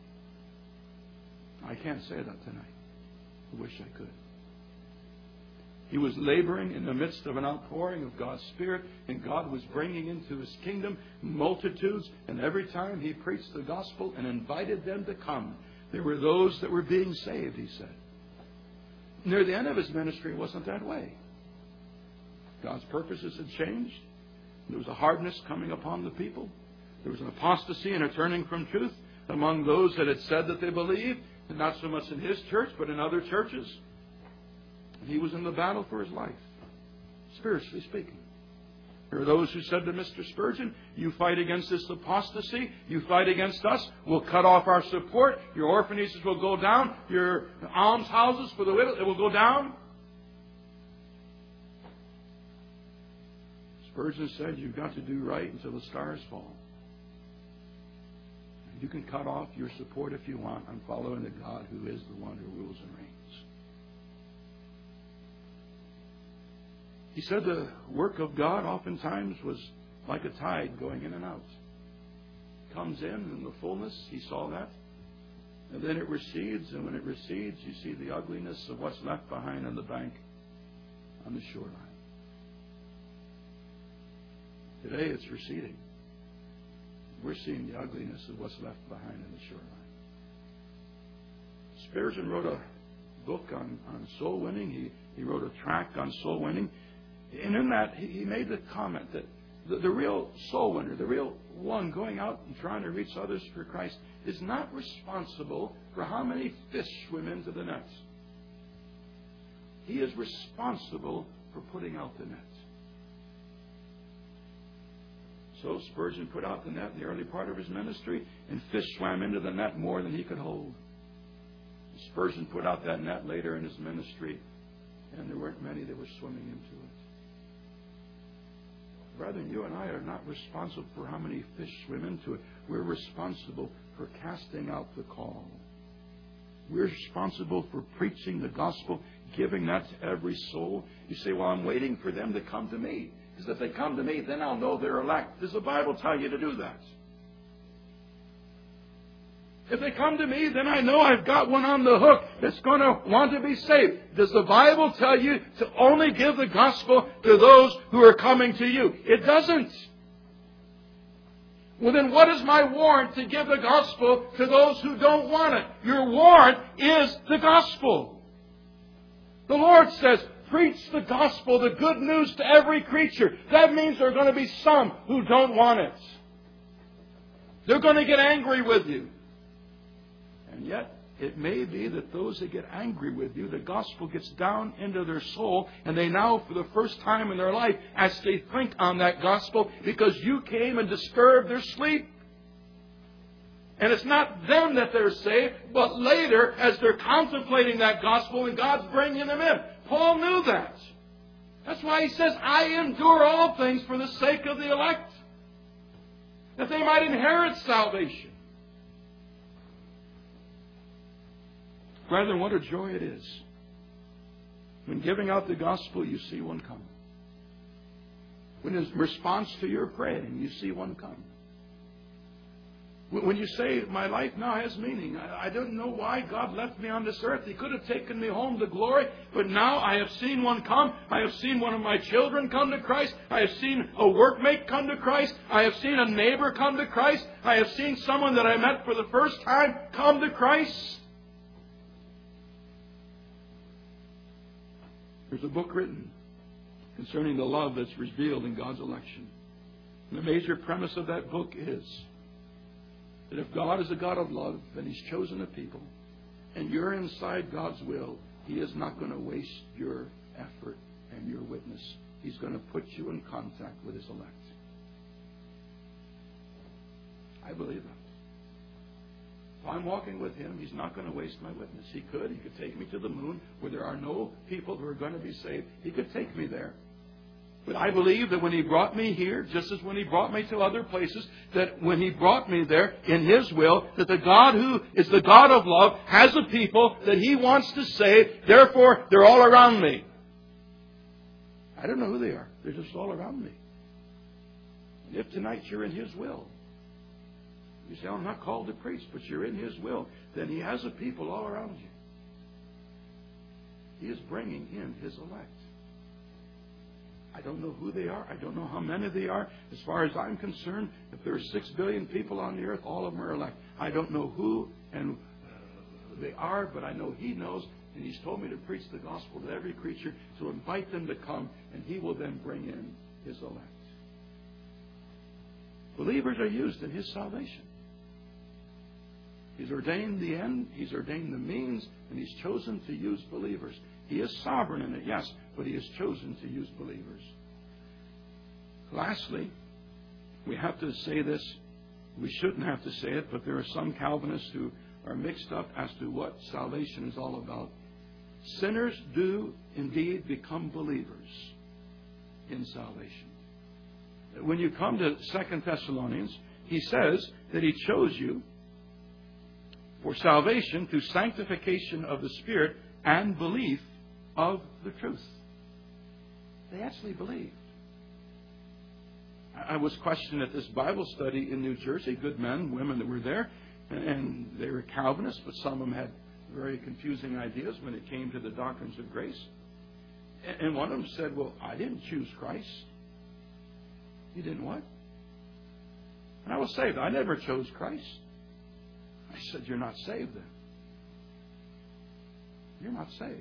A: I can't say that tonight. I wish I could. He was laboring in the midst of an outpouring of God's Spirit, and God was bringing into His kingdom multitudes, and every time He preached the gospel and invited them to come, there were those that were being saved, he said. Near the end of his ministry, it wasn't that way. God's purposes had changed. There was a hardness coming upon the people. There was an apostasy and a turning from truth among those that had said that they believed, and not so much in his church, but in other churches. And he was in the battle for his life, spiritually speaking. There are those who said to Mister Spurgeon, you fight against this apostasy, you fight against us, we'll cut off our support, your orphanages will go down, your almshouses for the widow, it will go down. Spurgeon said, you've got to do right until the stars fall. You can cut off your support if you want. I'm following the God who is the one who rules and reigns. He said the work of God oftentimes was like a tide going in and out. It comes in in the fullness, he saw that. And then it recedes, and when it recedes, you see the ugliness of what's left behind on the bank, on the shoreline. Today it's receding. We're seeing the ugliness of what's left behind in the shoreline. Spurgeon wrote a book on, on soul winning. He, he wrote a tract on soul winning. And in that, he, he made the comment that the, the real soul winner, the real one going out and trying to reach others for Christ, is not responsible for how many fish swim into the net. He is responsible for putting out the net. So Spurgeon put out the net in the early part of his ministry, and fish swam into the net more than he could hold. Spurgeon put out that net later in his ministry, and there weren't many that were swimming into it. Brethren, you and I are not responsible for how many fish swim into it. We're responsible for casting out the call. We're responsible for preaching the gospel, giving that to every soul. You say, well, I'm waiting for them to come to me. Because if they come to me, then I'll know they're elect. Does the Bible tell you to do that? If they come to me, then I know I've got one on the hook that's going to want to be saved. Does the Bible tell you to only give the gospel to those who are coming to you? It doesn't. Well, then what is my warrant to give the gospel to those who don't want it? Your warrant is the gospel. The Lord says, preach the gospel, the good news to every creature. That means there are going to be some who don't want it. They're going to get angry with you. And yet, it may be that those that get angry with you, the gospel gets down into their soul, and they now, for the first time in their life, as they think on that gospel, because you came and disturbed their sleep. And it's not them that they're saved, but later, as they're contemplating that gospel, and God's bringing them in. Paul knew that. That's why he says, I endure all things for the sake of the elect, that they might inherit salvation. Brethren, what a joy it is when giving out the gospel you see one come. When in response to your praying you see one come. When you say, my life now has meaning. I don't know why God left me on this earth. He could have taken me home to glory, but now I have seen one come. I have seen one of my children come to Christ. I have seen a workmate come to Christ. I have seen a neighbor come to Christ. I have seen someone that I met for the first time come to Christ. There's a book written concerning the love that's revealed in God's election. And the major premise of that book is that if God is a God of love, then He's chosen a people, and you're inside God's will, He is not going to waste your effort and your witness. He's going to put you in contact with His elect. I believe that. If I'm walking with Him, He's not going to waste my witness. He could. He could take me to the moon where there are no people who are going to be saved. He could take me there. But I believe that when He brought me here, just as when He brought me to other places, that when He brought me there in His will, that the God who is the God of love has a people that He wants to save. Therefore, they're all around me. I don't know who they are. They're just all around me. And if tonight you're in His will, you say, I'm not called to preach, but you're in His will, then He has a people all around you. He is bringing in His elect. I don't know who they are. I don't know how many they are. As far as I'm concerned, if there are six billion people on the earth, all of them are elect. I don't know who and they are, but I know He knows, and He's told me to preach the gospel to every creature, to invite them to come, and He will then bring in His elect. Believers are used in His salvation. He's ordained the end, He's ordained the means, and He's chosen to use believers. He is sovereign in it, yes, but He has chosen to use believers. Lastly, we have to say this. We shouldn't have to say it, but there are some Calvinists who are mixed up as to what salvation is all about. Sinners do indeed become believers in salvation. When you come to Second Thessalonians, he says that he chose you for salvation through sanctification of the Spirit and belief of the truth. They actually believed. I was questioned at this Bible study in New Jersey, good men, women that were there, and they were Calvinists, but some of them had very confusing ideas when it came to the doctrines of grace. And one of them said, well, I didn't choose Christ. You didn't what? And I was saved. I never chose Christ. I said, you're not saved then. You're not saved.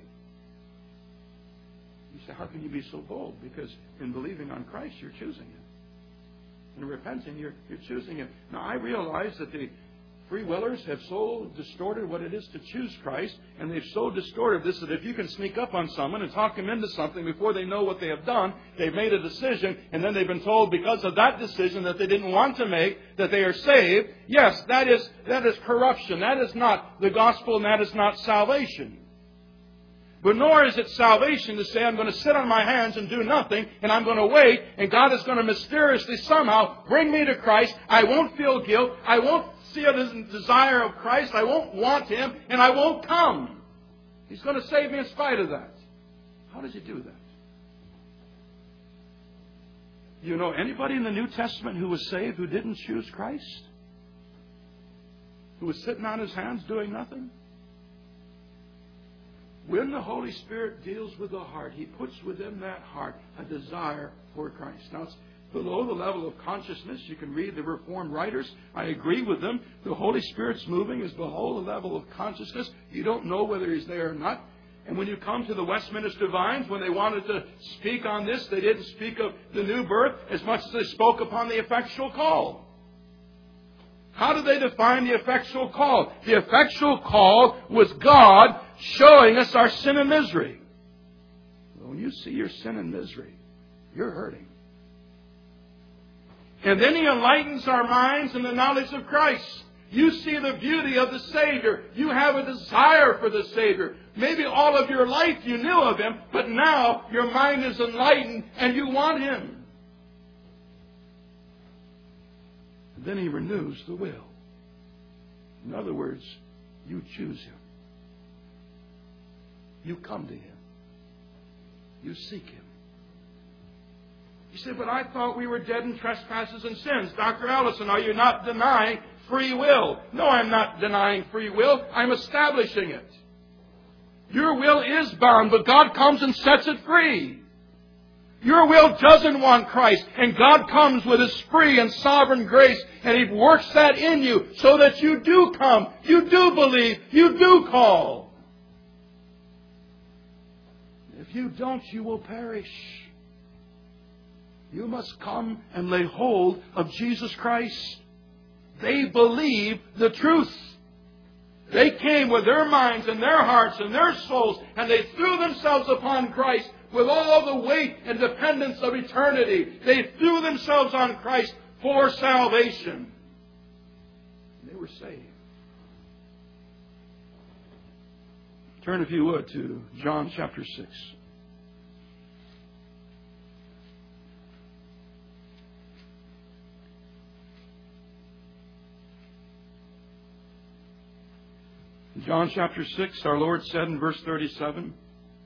A: You say, how can you be so bold? Because in believing on Christ, you're choosing Him. In repenting, you're, you're choosing Him. Now, I realize that the free willers have so distorted what it is to choose Christ, and they've so distorted this that if you can sneak up on someone and talk them into something before they know what they have done, they've made a decision, and then they've been told because of that decision that they didn't want to make, that they are saved. Yes, that is, that is corruption. That is not the gospel, and that is not salvation. But nor is it salvation to say I'm going to sit on my hands and do nothing and I'm going to wait and God is going to mysteriously somehow bring me to Christ. I won't feel guilt. I won't see a desire of Christ. I won't want Him and I won't come. He's going to save me in spite of that. How does He do that? You know anybody in the New Testament who was saved who didn't choose Christ? Who was sitting on his hands doing nothing? When the Holy Spirit deals with the heart, He puts within that heart a desire for Christ. Now, it's below the level of consciousness. You can read the Reformed writers. I agree with them. The Holy Spirit's moving is below the level of consciousness. You don't know whether He's there or not. And when you come to the Westminster Divines, when they wanted to speak on this, they didn't speak of the new birth as much as they spoke upon the effectual call. How did they define the effectual call? The effectual call was God showing us our sin and misery. When you see your sin and misery, you're hurting. And then He enlightens our minds in the knowledge of Christ. You see the beauty of the Savior. You have a desire for the Savior. Maybe all of your life you knew of Him, but now your mind is enlightened and you want Him. And then He renews the will. In other words, you choose Him. You come to Him. You seek Him. You say, but I thought we were dead in trespasses and sins. Doctor Allison, are you not denying free will? No, I'm not denying free will. I'm establishing it. Your will is bound, but God comes and sets it free. Your will doesn't want Christ, and God comes with His free and sovereign grace, and He works that in you so that you do come, you do believe, you do call. If you don't, you will perish. You must come and lay hold of Jesus Christ. They believe the truth. They came with their minds and their hearts and their souls, and they threw themselves upon Christ with all the weight and dependence of eternity. They threw themselves on Christ for salvation. They were saved. Turn, if you would, to John chapter six. John chapter six, our Lord said in verse thirty-seven,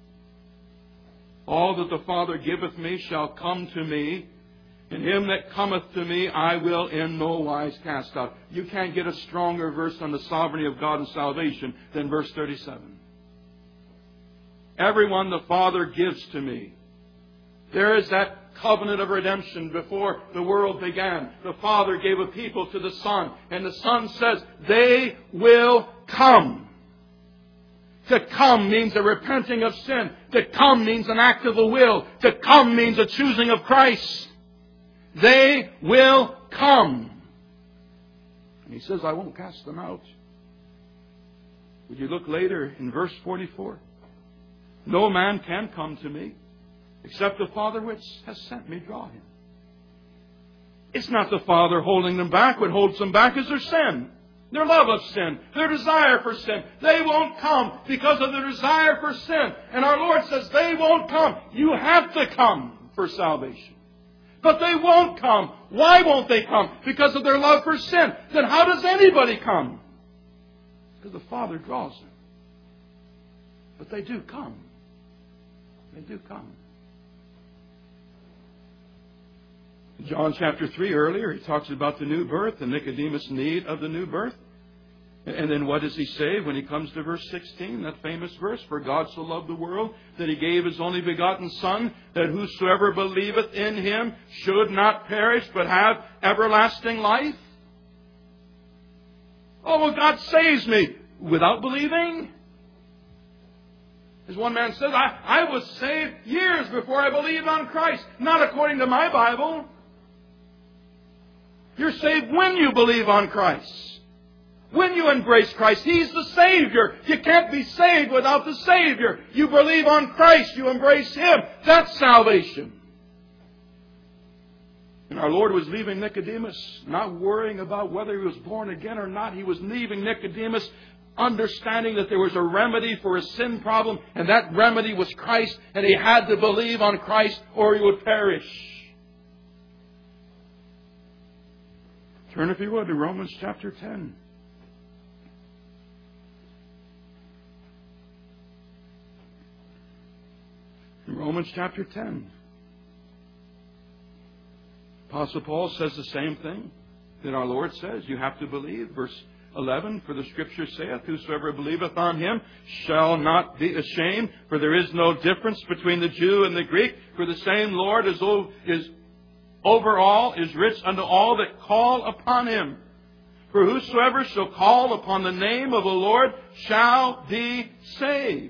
A: all that the Father giveth me shall come to me, and him that cometh to me I will in no wise cast out. You can't get a stronger verse on the sovereignty of God and salvation than verse thirty-seven. Everyone the Father gives to me. There is that covenant of redemption before the world began. The Father gave a people to the Son, and the Son says, they will come. To come means a repenting of sin. To come means an act of the will. To come means a choosing of Christ. They will come. And He says, I won't cast them out. Would you look later in verse forty-four? No man can come to me except the Father which has sent me draw him. It's not the Father holding them back. What holds them back is their sin. Their love of sin. Their desire for sin. They won't come because of their desire for sin. And our Lord says they won't come. You have to come for salvation. But they won't come. Why won't they come? Because of their love for sin. Then how does anybody come? Because the Father draws them. But they do come. They do come. In John chapter three earlier, he talks about the new birth, the Nicodemus' need of the new birth. And then what does he say when he comes to verse sixteen, that famous verse? For God so loved the world that He gave His only begotten Son, that whosoever believeth in Him should not perish but have everlasting life. Oh, well, God saves me without believing? As one man says, I, I was saved years before I believed on Christ. Not according to my Bible. You're saved when you believe on Christ. When you embrace Christ. He's the Savior. You can't be saved without the Savior. You believe on Christ. You embrace Him. That's salvation. And our Lord was leaving Nicodemus, not worrying about whether he was born again or not. He was leaving Nicodemus understanding that there was a remedy for a sin problem, and that remedy was Christ, and he had to believe on Christ or he would perish. Turn, if you would, to Romans chapter ten. In Romans chapter ten. Apostle Paul says the same thing that our Lord says. You have to believe. Verse eleven, for the Scripture saith, whosoever believeth on Him shall not be ashamed, for there is no difference between the Jew and the Greek, for the same Lord is, o- is over all, is rich unto all that call upon Him. For whosoever shall call upon the name of the Lord shall be saved.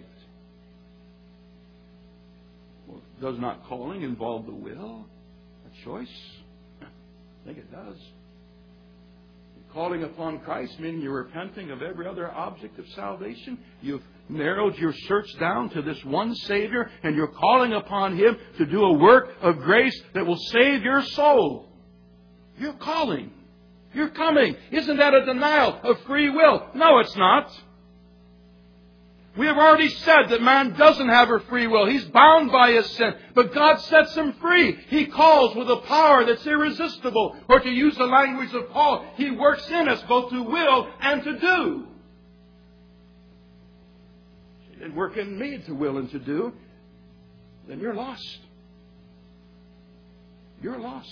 A: Well, does not calling involve the will, a choice? I think it does. Calling upon Christ, meaning you're repenting of every other object of salvation. You've narrowed your search down to this one Savior, and you're calling upon Him to do a work of grace that will save your soul. You're calling. You're coming. Isn't that a denial of free will? No, it's not. We have already said that man doesn't have a free will. He's bound by his sin. But God sets him free. He calls with a power that's irresistible. Or to use the language of Paul, He works in us both to will and to do. He didn't work in me to will and to do. Then you're lost. You're lost.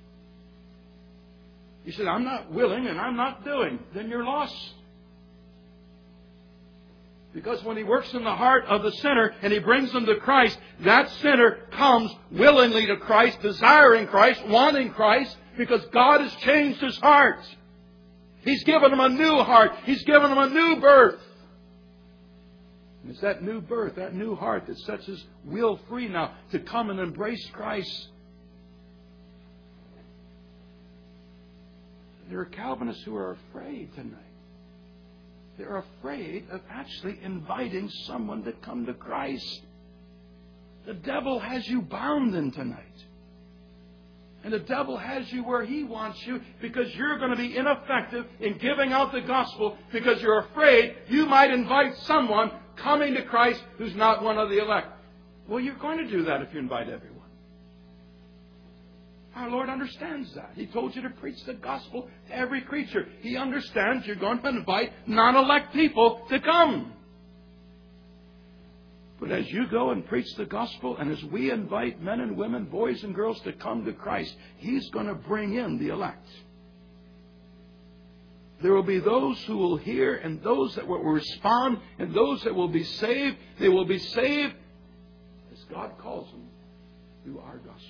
A: He said, I'm not willing and I'm not doing. Then you're lost. Because when He works in the heart of the sinner and He brings them to Christ, that sinner comes willingly to Christ, desiring Christ, wanting Christ, because God has changed his heart. He's given him a new heart. He's given him a new birth. And it's that new birth, that new heart that sets his will free now to come and embrace Christ. There are Calvinists who are afraid tonight. They're afraid of actually inviting someone to come to Christ. The devil has you bound in tonight. And the devil has you where he wants you because you're going to be ineffective in giving out the gospel because you're afraid you might invite someone coming to Christ who's not one of the elect. Well, you're going to do that if you invite everyone. Our Lord understands that. He told you to preach the gospel to every creature. He understands you're going to invite non-elect people to come. But as you go and preach the gospel, and as we invite men and women, boys and girls to come to Christ, He's going to bring in the elect. There will be those who will hear, and those that will respond, and those that will be saved. They will be saved as God calls them through our gospel.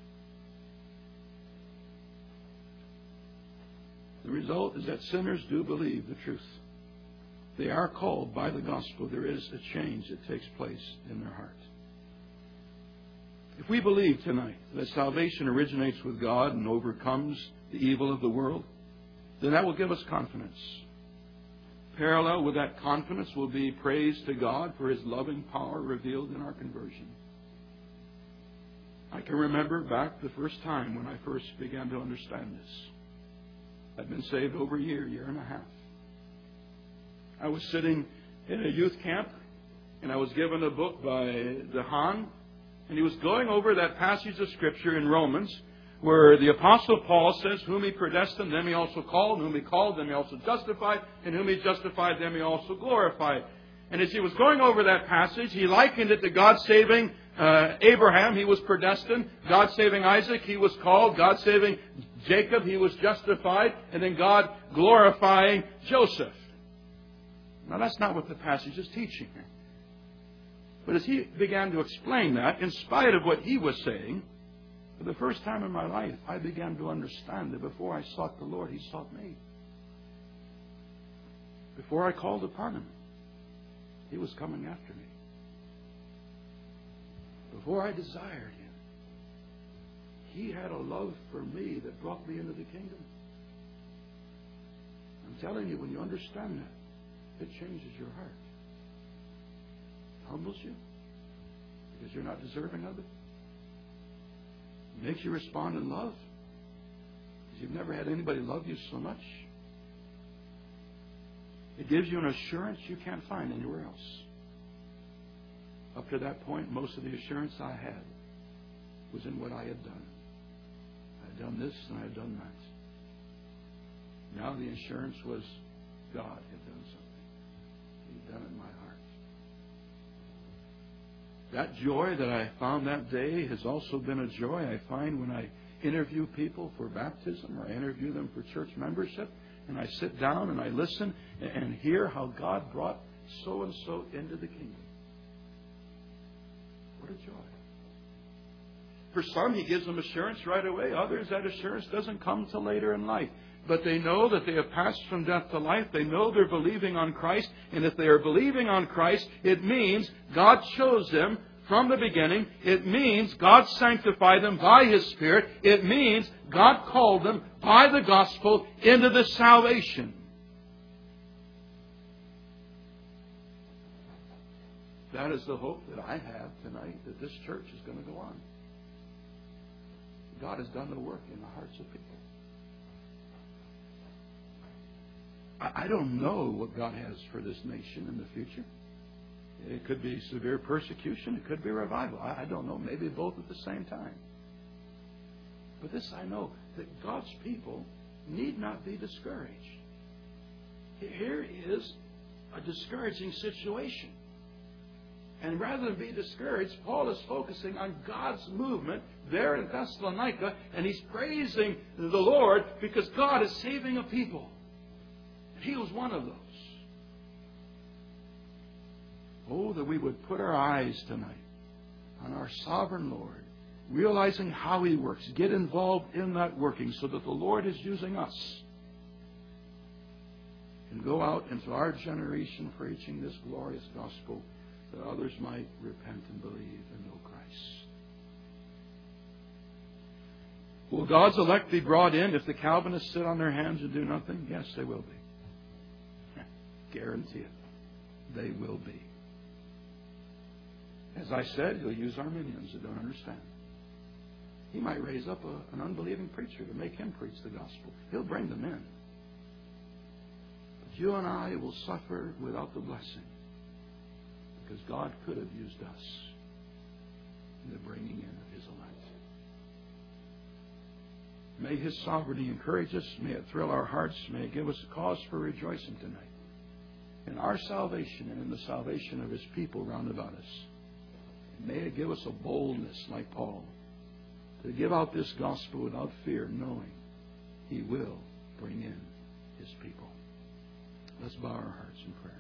A: The result is that sinners do believe the truth. They are called by the gospel. There is a change that takes place in their heart. If we believe tonight that salvation originates with God and overcomes the evil of the world, then that will give us confidence. Parallel with that confidence will be praise to God for His loving power revealed in our conversion. I can remember back the first time when I first began to understand this. I'd been saved over a year, year and a half. I was sitting in a youth camp, and I was given a book by the Han, and he was going over that passage of Scripture in Romans where the Apostle Paul says, whom he predestined, them he also called, whom he called, them he also justified, and whom he justified, them he also glorified. And as he was going over that passage, he likened it to God saving uh, Abraham, he was predestined. God saving Isaac, he was called. God saving Jacob, he was justified. And then God glorifying Joseph. Now that's not what the passage is teaching. But as he began to explain that, in spite of what he was saying, for the first time in my life, I began to understand that before I sought the Lord, He sought me. Before I called upon Him, He was coming after me. Before I desired Him, He had a love for me that brought me into the kingdom. I'm telling you, when you understand that, it changes your heart. It humbles you because you're not deserving of it. It makes you respond in love because you've never had anybody love you so much. It gives you an assurance you can't find anywhere else. Up to that point, most of the assurance I had was in what I had done. I had done this and I had done that. Now the assurance was God had done something. He'd done it in my heart. That joy that I found that day has also been a joy I find when I interview people for baptism or I interview them for church membership. And I sit down and I listen and hear how God brought so-and-so into the kingdom. What a joy. For some, He gives them assurance right away. Others, that assurance doesn't come till later in life. But they know that they have passed from death to life. They know they're believing on Christ. And if they are believing on Christ, it means God chose them from the beginning. It means God sanctified them by His Spirit. It means God called them by the gospel into this salvation. That is the hope that I have tonight, that this church is going to go on. God has done the work in the hearts of people. I don't know what God has for this nation in the future. It could be severe persecution. It could be revival. I don't know. Maybe both at the same time. But this I know, that God's people need not be discouraged. Here is a discouraging situation. And rather than be discouraged, Paul is focusing on God's movement there in Thessalonica, and he's praising the Lord because God is saving a people. He was one of those. Oh, that we would put our eyes tonight on our sovereign Lord, realizing how He works. Get involved in that working so that the Lord is using us. And go out into our generation preaching this glorious gospel that others might repent and believe and know Christ. Will God's elect be brought in if the Calvinists sit on their hands and do nothing? Yes, they will be. Guarantee it. They will be. As I said, He'll use Arminians that don't understand. He might raise up a, an unbelieving preacher to make him preach the gospel. He'll bring them in. But you and I will suffer without the blessing because God could have used us in the bringing in of His elect. May His sovereignty encourage us. May it thrill our hearts. May it give us a cause for rejoicing tonight in our salvation and in the salvation of His people round about us. And may it give us a boldness like Paul to give out this gospel without fear, knowing He will bring in His people. Let's bow our hearts in prayer.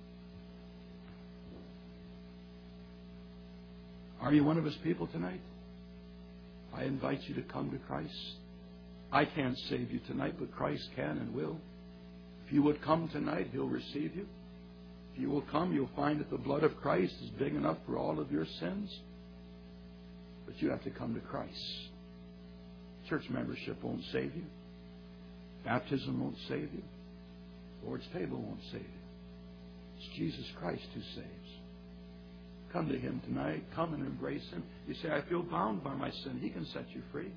A: Are you one of His people tonight? I invite you to come to Christ. I can't save you tonight, but Christ can and will. If you would come tonight, He'll receive you. If you will come, you'll find that the blood of Christ is big enough for all of your sins. But you have to come to Christ. Church membership won't save you. Baptism won't save you. Lord's table won't save you. It's Jesus Christ who saves. Come to Him tonight. Come and embrace Him. You say, I feel bound by my sin. He can set you free.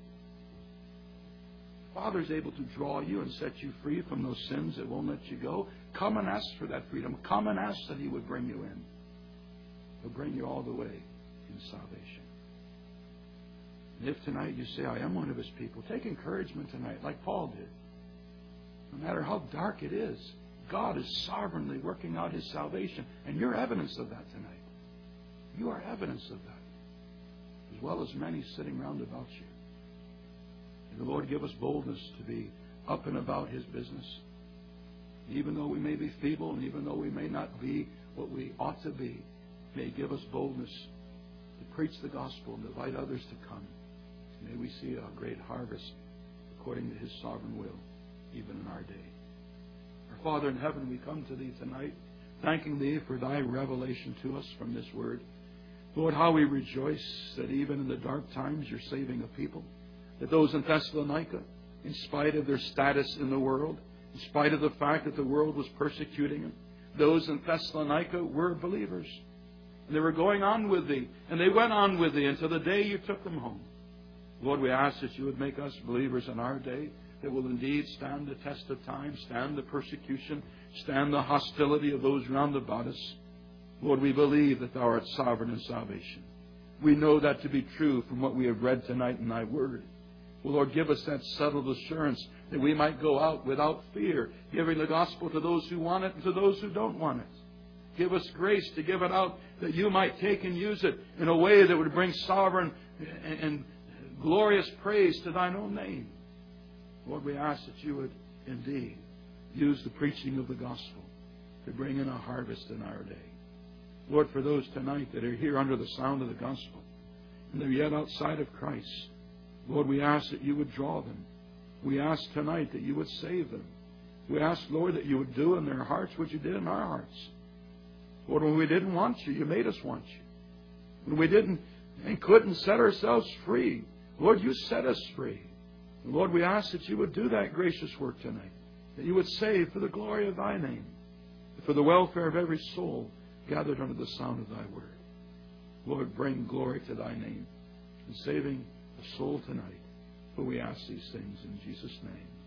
A: Father's able to draw you and set you free from those sins that won't let you go. Come and ask for that freedom. Come and ask that He would bring you in. He'll bring you all the way in salvation. And if tonight you say, I am one of His people, take encouragement tonight, like Paul did. No matter how dark it is, God is sovereignly working out His salvation. And you're evidence of that tonight. You are evidence of that, as well as many sitting round about you. May the Lord give us boldness to be up and about His business. Even though we may be feeble and even though we may not be what we ought to be, may He give us boldness to preach the gospel and invite others to come. May we see a great harvest according to His sovereign will, even in our day. Our Father in heaven, we come to Thee tonight, thanking Thee for Thy revelation to us from this Word. Lord, how we rejoice that even in the dark times You're saving a people. That those in Thessalonica, in spite of their status in the world, in spite of the fact that the world was persecuting them, those in Thessalonica were believers. And they were going on with Thee, and they went on with Thee until the day You took them home. Lord, we ask that You would make us believers in our day that will indeed stand the test of time, stand the persecution, stand the hostility of those round about us. Lord, we believe that Thou art sovereign in salvation. We know that to be true from what we have read tonight in Thy Word. Well, Lord, give us that settled assurance that we might go out without fear, giving the gospel to those who want it and to those who don't want it. Give us grace to give it out that You might take and use it in a way that would bring sovereign and glorious praise to Thine own name. Lord, we ask that You would indeed use the preaching of the gospel to bring in a harvest in our day. Lord, for those tonight that are here under the sound of the gospel and they're yet outside of Christ, Lord, we ask that You would draw them. We ask tonight that You would save them. We ask, Lord, that You would do in their hearts what You did in our hearts. Lord, when we didn't want You, You made us want You. When we didn't and couldn't set ourselves free, Lord, You set us free. And Lord, we ask that You would do that gracious work tonight. That You would save for the glory of Thy name. For the welfare of every soul gathered under the sound of Thy Word. Lord, bring glory to Thy name in saving a soul tonight. For we ask these things in Jesus' name.